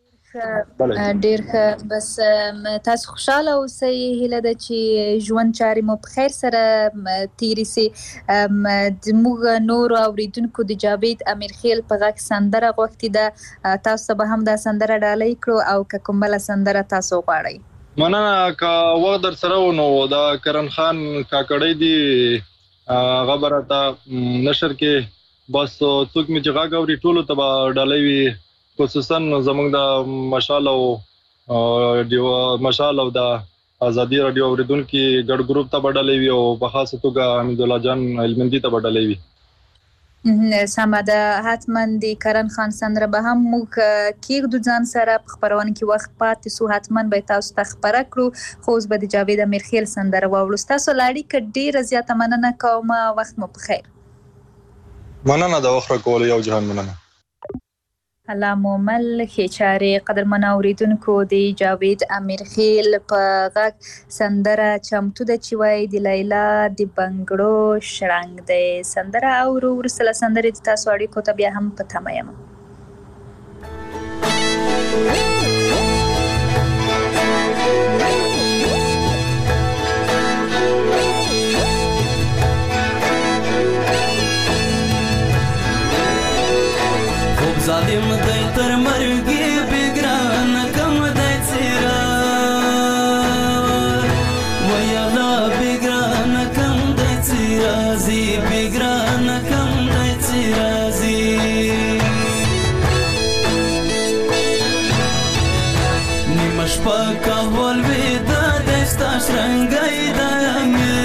C: ډیر ښه. بس تاسو خوشحاله اوسئ. هیله ده چې ژوند چارې مو په خیر سره تیرې سي. زموږ نورو اورېدونکو د جاوید امرخیل په غږ سندره غوښتې ده. تاسو ته به هم دا سندره ډالۍ کړو او که کوم بله سندره تاسو غواړئ.
J: مننه. که وخت در سره و نو د کرن خان کاکړی دی هغه به راته نشر کې بس څوک مې چې غږ اوري ټولو ته به ډالۍ وي خصوصا زموږ د مشال او مشال او د ازادي رادیو اوریدونکو ګډ ګروپ ته به ډالۍ وي او په خاصه توګه حمید الله جان علمندي ته به ډالۍ وي.
C: سمه ده، حتما د کرن خان سندره به هم موږ کېږدو ځان سره په خپرونه کې وخت پاتې سو، حتما به تاسو ته خپره کړو. خو اوس به د جاوید امیرخیل سندره واورو. ستاسو له اړیکه ډېره زیاته مننه کوم. وخت مو په خیر.
J: مننه د وخت راکولو، یو جهان مننه.
C: الله مومل خېچارې قدرمن اوریدونکو د جاوید امیرخیل په غږ سندره چمتو ده چې وایي د لیلا د بنګړو شړنګ دی. سندره اورو، وروسته له سندرې د تاسو اړیکو ته بیا هم په تمه یم.
D: ظالم دی تر مرګي بګران کم دی څیرا ویلا بګران کم دی څیرا زی بګران کم دی څیرا زی نیمش پکا ول ودا دستا شرنګای دانګ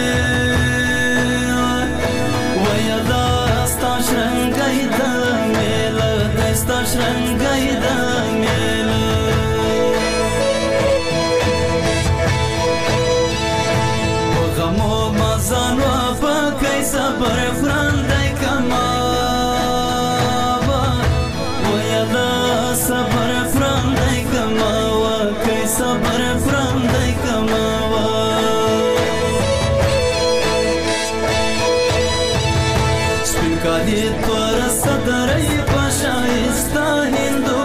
D: ویلا ستا شرنګای دانګ ستا شرنګای دا میلا په غمو مزانو په کای صبر فرندای کما ویلا صبر فرندای کما وا کای صبر فرندای کما وا سپینکالی تور صدرای شایستا هندو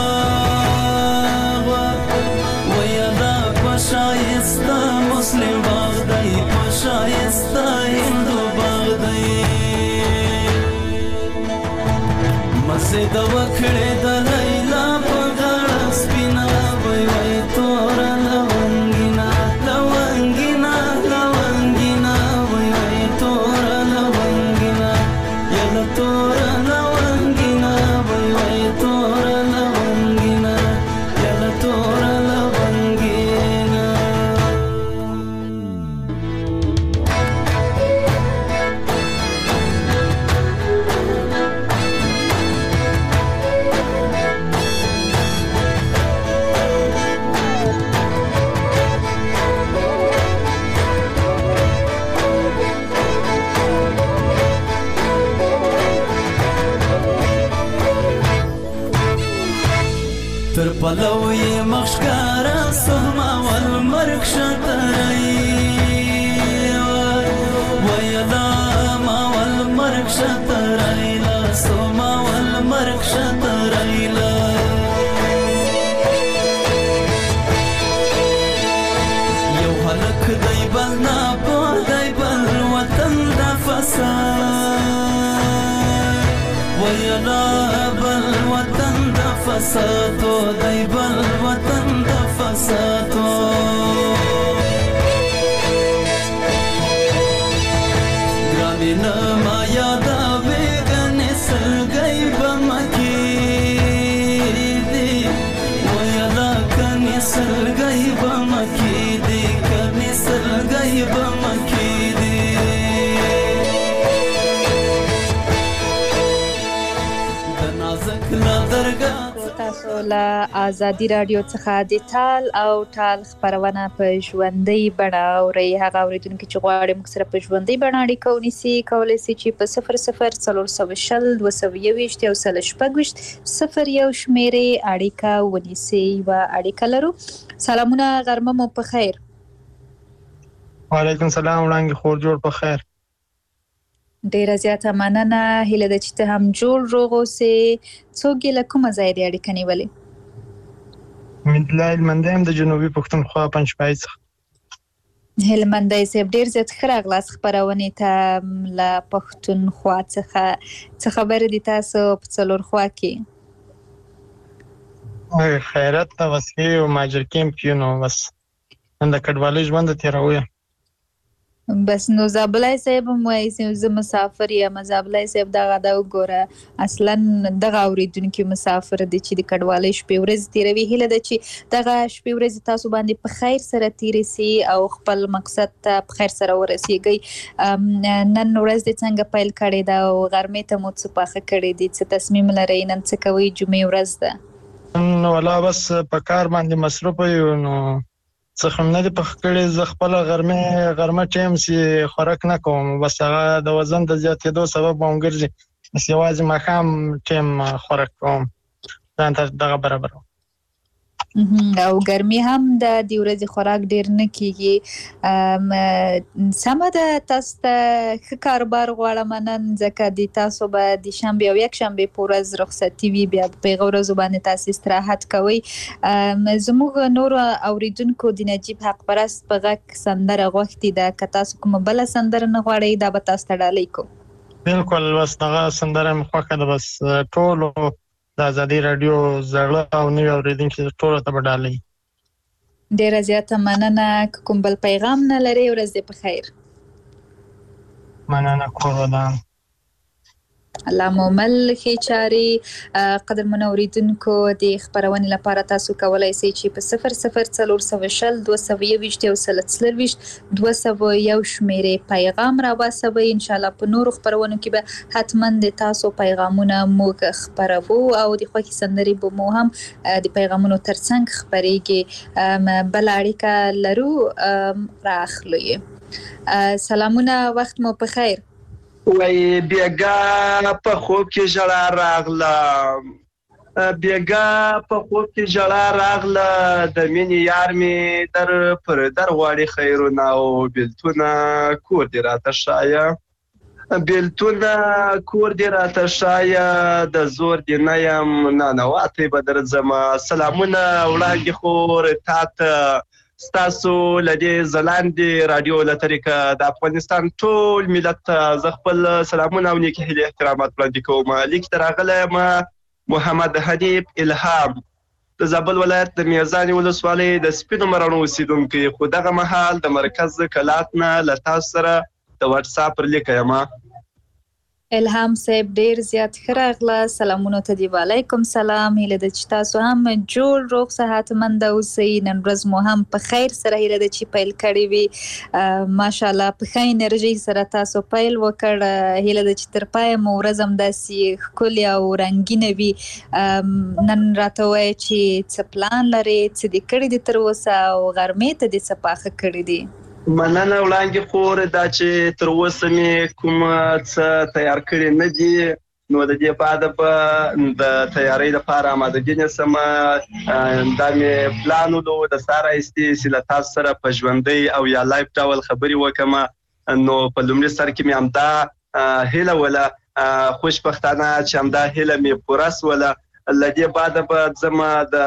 D: باغ ویدا پشایستا مسلم باغ دی پشایستا هندو باغ دی مسجد وکړه د لیلا په غاړه سپینا وای وای تور لونګینا لونګینا لونګینا وای وای تور لونګینا یلا تور تر پلوی مخشکارا سهما والمرک شترئی ویلا ما والمرک شترئی لا سهما والمرک شترئی لا یو حلق دی بل ناپو دی بل وطن دا فساد ویلا بل وطن دا فسادو دی بل وطن دا فسادو گرانی نما یادا ویگن سلگئی بمکی دی ویلا کنی سلگئی بمکی دی کنی سلگئی بمکی دی
C: تاسو له ازادي رادیو څخه د تال او ټال خبرونه په ژوندۍ بڼه اورئ. هغه اوریدونکو چې غواړي موږ سره په ژوندۍ بڼه اړیکه ونیسي کولی شي چې په صفر صفر څلور سوه شل دوه سوه یوویشت یو سل شپږویشت صفر یو شمېرې اړیکه ونیسي. یوه اړیکه لرو. سلامونه، غرمه مو په خیر.
K: وعلیکم سلام، وړانګې خور جوړ په خیر.
C: ډیره زیاته مننه. هیله ده چې ته هم جوړ روغ اوسې. څوک یې له کومه ځایه دې اړیکه نیولې؟
K: حمیدالله هلمندی یم د جنوبي پښتونخوا پنجپای څخه.
C: هلمندی صاحب ډیر زیات ښه راغلاست خپرونې ته له پښتونخوا څخه. څه خبرې دي تاسو په څلورخوا کې؟
K: خیرت ته وسې او ماجر کیمپ کې نو بس نن د کډوالۍ ژوند تېروو.
C: بس نو زابلای صاحب هم وایي چې زه مسافر یم. زابلای صاحب دغه دا وګوره اصلا دغه اورېدونکي مسافر دي چې د کډوالۍ شپې ورځې تېروي. هیله ده چې دغه شپې ورځې تاسو باندې په خیر سره تېرې سي او خپل مقصد ته په خیر سره ورسیږئ. نن ورځ دې څنګه پیل کړې ده او غرمې ته مو څه پاخه کړی دي؟ څه تصمیم لرئ؟ نن څه کوئ؟ جمعې ورځ ده.
K: نو والله بس په کار باندې مصروفه یو، نو څه هم نه دي پخ کړی. زه خپله غرمې غرمه ټایم چې خوراک نه کوم، بس هغه د وزن د زیاتېدو سبب به هم ګرځي. بس یوازې ماښام ټایم خوراک کوم، ځان ته دغه برابروم.
C: او ګرمي هم د دې ورځې خوراک ډېر نه کېږي. سمه ده، تاسو ته ښه کاروبار غواړم نن، ځکه د تاسو به د شنبې او یکشنبې په ورځ رخصتي وي، بیا په هغه ورځو باندې تاسو استراحت کوئ. زموږ نورو اورېدونکو د نجیب حق پرست په غږ سندره غوښتې ده، که تاسو کومه بله سندره نه غواړئ دا به تاسو ته ډالۍ کوو.
K: بالکل، بس دغه سندره مې خوښه ده. بس ټولو د ازادي راډیو زړه او نوي اورېدونکي ټولو ته به ډالۍ.
C: ډېره زیاته مننه. که کوم بل پیغام نه لرئ، ورځ دې په خیر.
K: مننه، کور ودان.
C: الله مو مل ښې چارې. قدرمن اورېدونکو، د خپرونې لپاره تاسو کولی شئ چې په صفر صفر څلور سوه شل دوه سوه یوویشت یو سل څلرویشت دوه سوه یو شمېرې پیغام راواستوئ. انشاءالله په نورو خپرونو کې به حتما د تاسو پیغامونه موږ خپروو او د خوښې سندرې به مو هم د پیغامونو ترڅنګ خپرېږي. بله اړیکه لرو، راخلو. سلامونه، وخت مو په خیر.
L: وای بیګا په خوب کې ژړا راغله، بیګا په خوب کې ژړا راغله، د مینې یار مې در پر در غواړي خیرونه او بیلتونه کور دې راته ښایه، بیلتونه کور دې راته ښایه، د زور دې نه یم نانواتې به درځمه. سلامونه وړاندې خور تا ته، ستاسو له دې ځلاندې راډیو له طریقه د افغانستان ټول ملت ته زه خپل سلامونه او نیکې هیلې احترامات وړاندې کوم. لیک ته راغلی یم محمد حنیف الهام، د زابل ولایت د میرزانې ولسوالۍ د سپینو مراڼو اوسېدونکی، خو دغه مهال د مرکز کلات نه له تاسو سره د واټساپ پر لیکه یم.
C: الهام صاحب ډېر زیات ښه راغله. سلامونو ته دی وعلیکم سلام. هیله ده چې تاسو هم جوړ روغ صحتمنده اوسئ. نن ورځ مو هم په خیر سره هیله ده چې پیل کړې وي. ماشاءالله په ښه انرژۍ سره تاسو پیل وکړ. هیله ده چې تر پایه مو ورځ هم داسې ښکلې او رنګینه وي. نن راته ووایه چې څه پلان لرې، څه دې کړي دي تر اوسه او غرمې ته دې څه پاخه کړي دي؟
L: مننه وړاندې خور، دا چې تر اوسه مې کوم څه تیار کړي نه دي، نو د دې بعده به د تیارۍ لپاره آمادګي نیسم. دا مې پلان ولو د سهار راهیسې چې له تاسو سره په ژوندۍ او یا لایف ډول خبرې وکړم. نو په لومړي سر کې مې همدا هیله وله، خوشبختانه چې همدا هیله مې پوره سوله. له دې بعده به ځم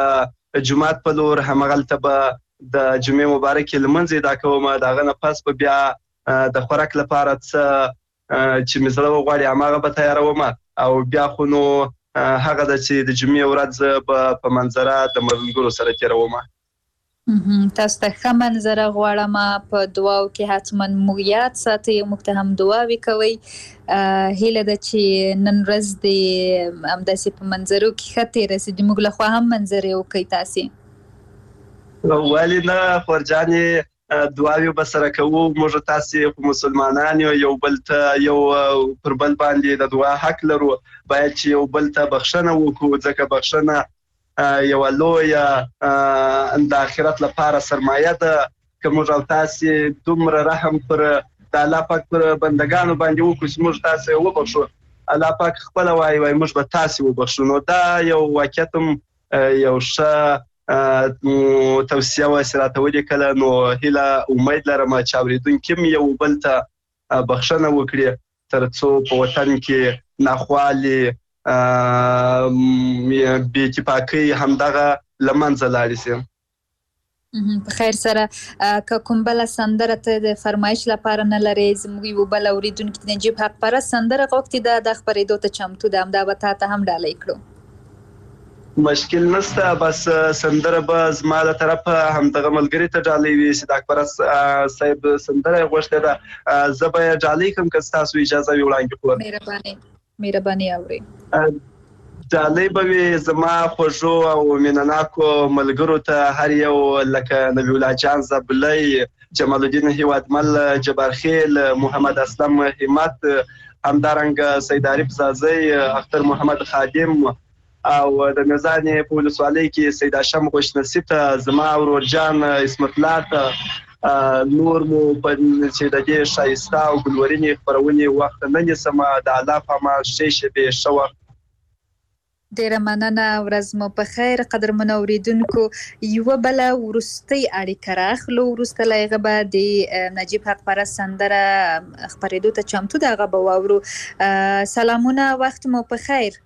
L: د جومات په لور، همغلته به د جمعې مبارکې لمونځ ادا کوم. د هغه نه پس به بیا د خوراک لپاره څه چې مې زړه وغواړي هماغه به تیاروم، او بیا خو نو هغه ده چې د جمعې ورځ به په منظره د ملګرو سره تېروم.
C: تاسو ته ښه منظره غواړم. په دعاو کې حتما موږ یاد ساتئ، موږ ته هم دعاوې کوئ. هیله ده چې نن ورځ د همداسې په منظرو کې ښه تېره سي. د موږ لخوا هم منظرې وکئ تاسې.
L: ولې نه خورجانې، دعاوې به سره کوو. موږ تاسې خو مسلمانان یو، یو بل ته یو پر بل باندې د دعا حق لرو. باید چې یو بل ته بخښنه وکړو، ځکه بخښنه یوه لویه د آخرت لپاره سرمایه ده. که موږ او تاسې دومره رحم پر د الله پاک پر بندګانو باندې وکړو چې موږ تاسې وبخښو، الله پاک خپله وایي وایي موږ به تاسې وبخښو. نو دا یو واقعیت هم یو ښه توصیه وه چې راته ولیکله. نو هیله امید لرم چې اورېدونکي هم یو بل ته بخښنه وکړي، تر څو په وطن کې ناخوالې، بې اتفاقۍ همدغه له منځه لاړې شي.
C: په خیر سره. که کوم بله سندره ته د فرمایش لپاره نه لرې، زموږ یو بل اورېدونکي د نجیب حق پرست سندره غوښتې ده، د خپرېدو ته چمتو ده، همدا به تا ته هم ډالۍ کړو.
L: مشکل نشته. بس سندره به زما له طرفه همدغه ملګري ته ډالۍ وي چې د اکبر صاحب سندره یې غوښتې ده، زه به یې ډالۍ کړم که ستاسو اجازه وي وړاندې کړم.
C: مهرباني مهرباني اورئ.
L: ډالۍ به وي زما خوږو او مینناکو ملګرو ته، هر یو لکه نبی الله جان زابلی، جمال الدین هیوادمل، جبار خیل، محمد اسلم همت، همدارنګه سید عارف زازی، اختر محمد خادم او د میزانې په ولسوالۍ کې سید هاشم خوشنصیب ته، زما ورور جان اسمت الله ته، نور مو په چې د دې ښایسته او ګلورینې خپرونې وخت نه نیسم. د الله په امان ښې شېبې ښه وخت.
C: ډیره مننه، ورځ مو په خیر. قدرمنو اوریدونکو، یوه بله وروستۍ اړیکه راخلو، وروسته له هغه به د نجیب حق پرست سندره خپرېدو ته چمتو ده، هغه به واورو. سلامونه، وخت مو په خیر.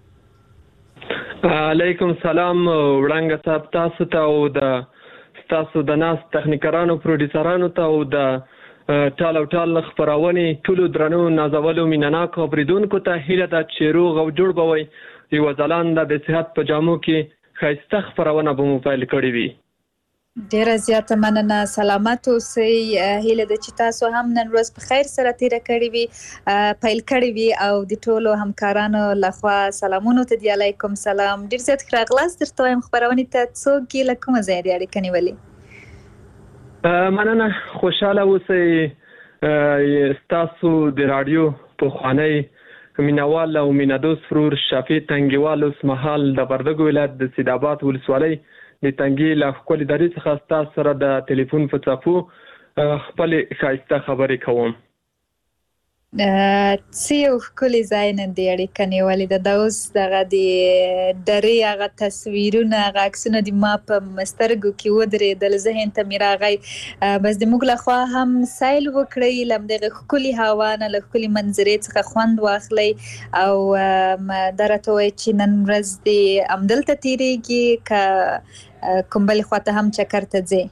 M: علیکم سلام وړانګه صاحب، تاسو ته او د ستاسو د ناس تخنیکرانو پروډیوسرانو ته او د ټال او ټال خپرونې ټولو درنو نازولو مینناکو اوریدونکو ته هیله ده چې روغ او جوړ به وئ. یوه ځلانده د صحت په جامو کې ښایسته خپرونه به مو پیل کړې وي.
C: ډیره زیاته مننه، سلامت اوسئ. هیله ده چې تاسو هم نن ورځ په خیر سره تیره کړې وي، پیل کړې وي، او د ټولو همکارانو لخوا سلامونو ته دی علیکم سلام. ډیر زیات ښه راغلاست. درته وایم خپرونې ته څوک یې له کومه ځایه دې اړیکه نیولې؟
M: مننه، خوشحاله اوسئ. ستاسو د راډیو پخوانی مینوال او مینادوس فرور شفیع تنګیوال اوس مهال د وردګو ولایت د سید آباد ولسوالۍ د تنګي له ښکلې درې څخه ستاسو سره د ټلیفون په څپو خپلې ښایسته خبرې کوم.
C: څه یو ښکلي ځای نن دې اړیکه نیولې ده. دا اوس دغه د درې هغه تصویرونه، هغه عکسونه د ما په سترګو کې ودرېدل، ذهن ته مې راغی. بس د موږ لخوا هم سیل وکړئ، له همدغې ښکلي هوا نه، له ښکلي منظرې څخه خوند واخلئ، او دا راته ووایئ چې نن ورځ دې همدلته تېرېږي که کوم بلې خواته هم چکر ته ځې؟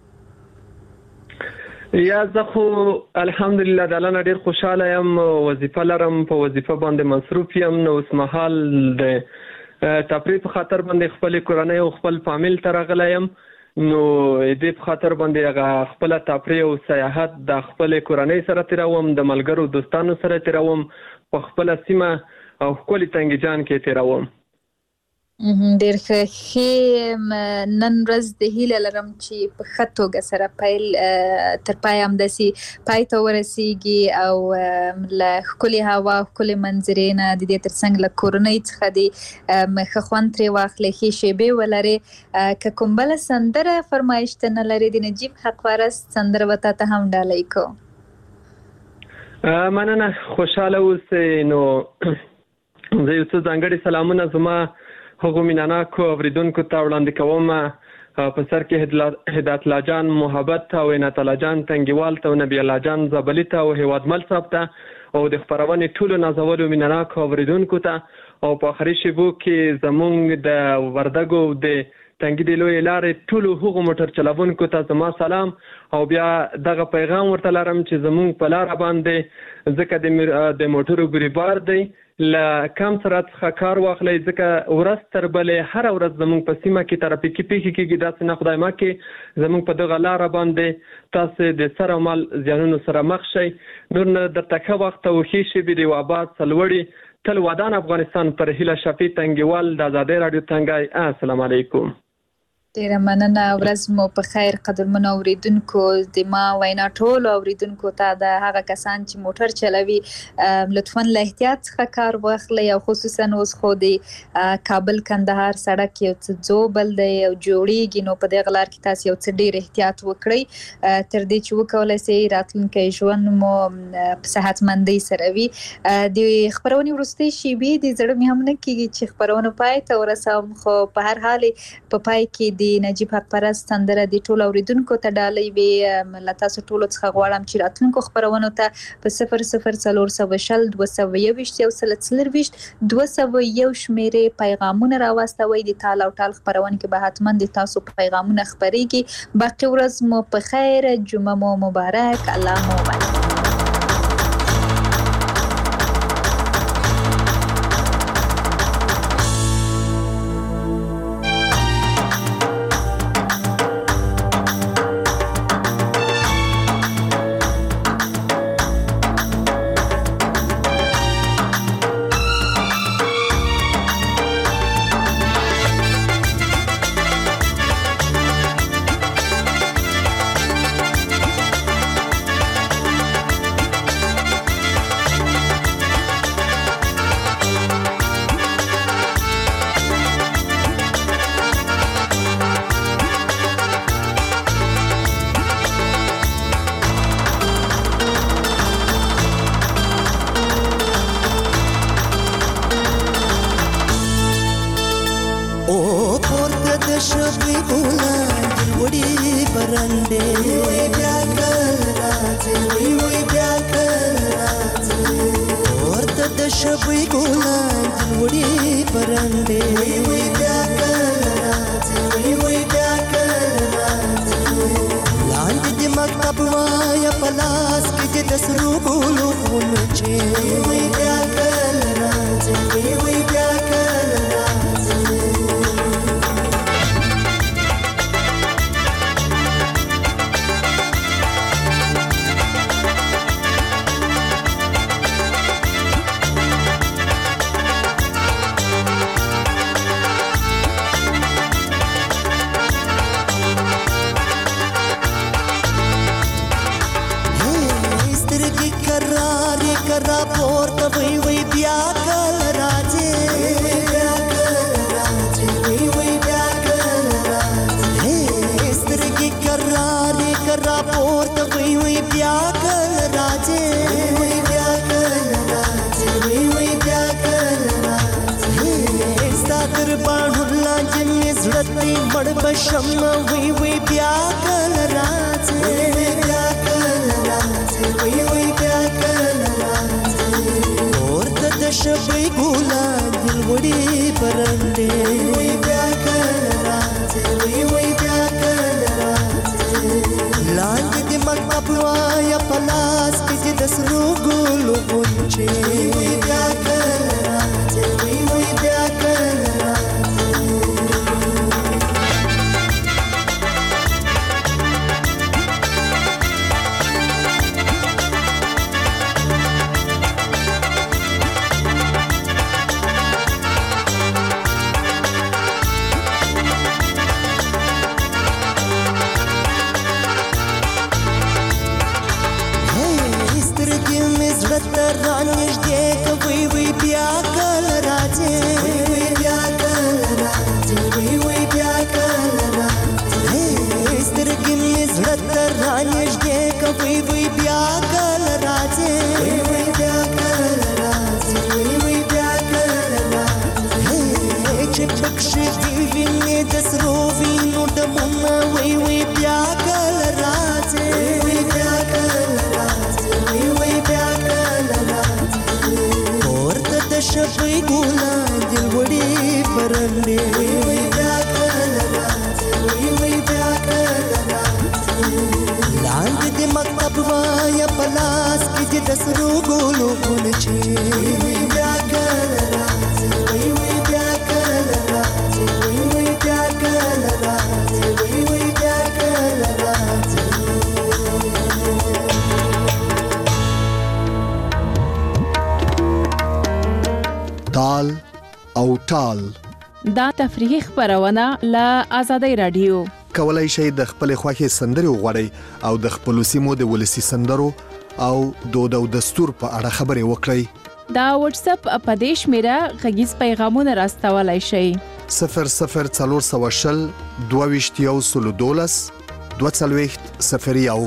M: یا زه خو الحمدلله د الله نه ډېر خوشحاله یم، وظیفه لرم، په وظیفه باندې مصروف یم. نو اوس مهال د تفریح په خاطر باندې خپلې کورنۍ او خپل فامیل ته راغلی یم. نو دې په خاطر باندې هغه خپله تفریح او سیاحت د خپلې کورنۍ سره تېروم، د ملګرو دوستانو سره تېروم، په خپله سیمه او ښکلي تنګي جان کې تېروم.
C: ډیر ښه. نن ورځ د هیله لرم چې په ښه توګه سره پیل تر پای همداسې پای ته ورسیږي، او له ښکلې هوا، ښکلې منظرې نه، د دې ترڅنګ له کورنۍ څخه دې ښه خوند ترې واخلې، ښې شیبې ولرې. که کوم بله سندره فرمایش ته نه لرې، د نجیب حق پرست سندره به تا ته هم ډالۍ کو.
M: مننه، خوشحاله اوسئ. نو زه یو څه ځانګړي سلامونه زما هغو مینناکو اوریدونکو ته وړاندې کوم. په سر کې هدایت الله جان محبت ته او عنایت الله جان تنګیوال ته او نبی الله جان زابلي ته او هیوادمل صاحب ته او د خپرونې ټولو نازولو مینناکو اوریدونکو ته، او په آخري شیبو کې زموږ د وردګو د تنګي د لویې لارې ټولو هغو موټر چلوونکو ته زما سلام. او بیا دغه پیغام ورته لرم چې زموږ په لاره باندې ځکه د موټرو ګریبار دی، له کم سرعت څخه کار واخلئ، ځکه ورځ تر بلې هره ورځ زموږ په سیمه کې ترافیکي پیښې کېږي. داسې نه خدای مکړي زموږ په دغه لاره باندې تاسې د سر او مال زیانونو سره مخ شئ. نور نه درته ښه وخت او ښې شېبې د یو آباد، سرلوړي، تل ودان افغانستان پر هیله شفیع تنګیوال د ازادۍ راډیو تنګی. السلام علیکم.
C: ډیره مننه، ورځ مو په خیر. قدرمنو اوریدونکو، د ما وینا ټولو اوریدونکو ته د هغه کسان چې موټر چلوي لطفا له احتیاط څخه کار واخلئ، او خصوصا اوس خو د کابل کندهار سړک یو څه ځوبل دی او جوړیږي، نو په دغه لار کې تاسو یو څه ډیر احتیاط وکړئ تر دې چې وکولای شئ راتلونکی ژوند مو په صحتمندۍ سره وي. د خپرونې وروستۍ شیبې د زړه مې هم نه کېږي چې خپرونه پای ته ورسوم، خو په هر حال په پای کې د نجیب حق پرست سندره د ټولو اوریدونکو ته ډالۍ وي. له تاسو ټولو څخه غواړم چې راتلونکو خپرونو ته په صفر صفر څلور سوه شل دوه سوه یوویشت یو سل څلرویشت دوه سوه یو شمېرې پیغامونه راواستوئ. د تال او ټال خپرونې کې به حتما د تاسو پیغامونه خپریږي. باقي ورځ مو په خیر، جمعه مو مبارک، الله مو مبارک.
N: شبي ګولا وړي پرندې وي بیا کله راځي وي وي بیا کله راځي ورته د شبي ګولا وړي پرندې وي وي بیا کله راځي وي وي بیا کله راځي لاندې د مکتب وایا پلاس کې د سرو ګلو غونچې وي بیا کله راځي وي وي بیا کله راځي کرا پورته وی وی بیا کله راځي بیا کله راځي وی وی بیا کله راځي سترګې کرارې کرا پورته وی وی بیا کله راځي وی بیا کله راځي وی وی بیا کله راځي ستا تر باڼو لاندې مې زړه ته مړ بشم وی وی بیا کله راځي وی بیا کله راځي وی وی بیا کله د شبي ګولا دل وړي پرندې وي بیا کله راځي وي وي بیا کله راځي لاندې د مکتب وایا پلاس کې د سرو ګلو غونچې وي بیا کله راځي وي وي بیا کله راځي رانږدې کوي وی بیا کله راځي وی وی بیا کله راځي وی وی بیا کله راځي سترګې مې زړه ته رانږدې کوي وی بیا کله راځي وی وی بیا کله راځي وی وی بیا کله راځي چې پکښې دې وینې د سرو وینو ډمونه وی وی بیا کله راځي وی بیا کله راځي وی وی بیا کله د شبي ګولا دل وړي پرندې وي وي بیا کله راځي وي وي بیا کله راځي لاندې د مکتب وایا پلاس کې د سرو ګلو غونچې وي وي بیا کله راځي وي وي بیا کله راځي وي وي بیا کله راځي وي وي بیا کله راځي
A: تال او ټال
B: دا تفریحي خبرونه له آزادۍ رادیو
A: کولای شئ د خپل خوښي سندري وغوړئ او د خپل سیمو د ولسی سندرو او دود او دستور په اړه خبري وکړئ.
B: دا واتس اپ اپدیش میرا غږیز پیغامونه راستولای شئ
A: صفر صفر څلور سوه شل دوه ویشت یو سل دولس دوه څلوېښت صفر یو.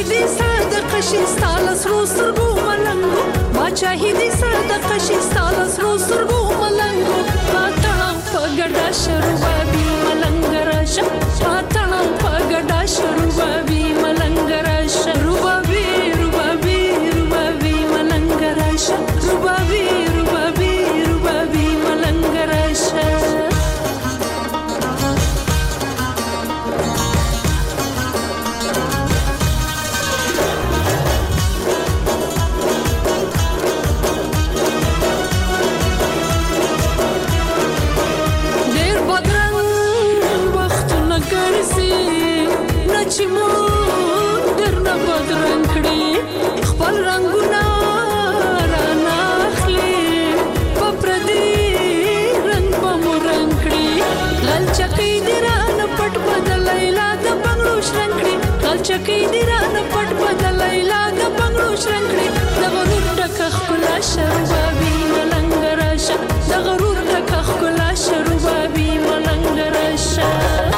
O: دې صدقه شي ستا له سرو سترګو ملنګو باچاهي دې صدقه شي ستا له سرو سترګو ملنګو پاتړم په ګډا شروبابي ملنګ راشه پاتړم په ګډا شروبابي ملنګ راشه روبابي روبابي روبابي ملنګ راشه روبابي روبابي روبابي ملنګ راشه چې مون درنه بدرنګ کړي خپل رنگونه رانه اخلي په پردي رنگ به مو رنګ کړي غلچکۍ دې رانه پټ بدلۍ لا د بنګړو شرنګ کړي غلچکۍ دې رانه پټ بدلۍ لا د بنګړو شرنګ کړي د غرور ډکه ښکلا شروبابي ملنګ راشه د غرور ډکه ښکلا شروبابي ملنګ راشه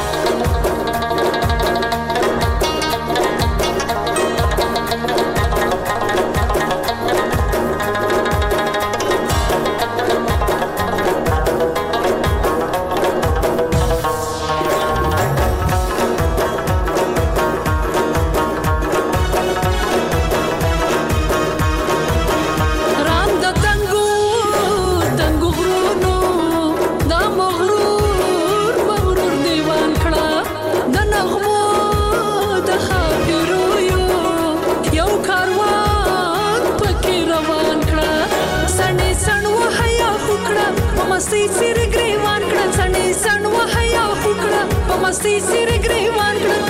O: مستي سیر گریوان کړه سنې سن وحیا وکړه په مستي سیر گریوان کړه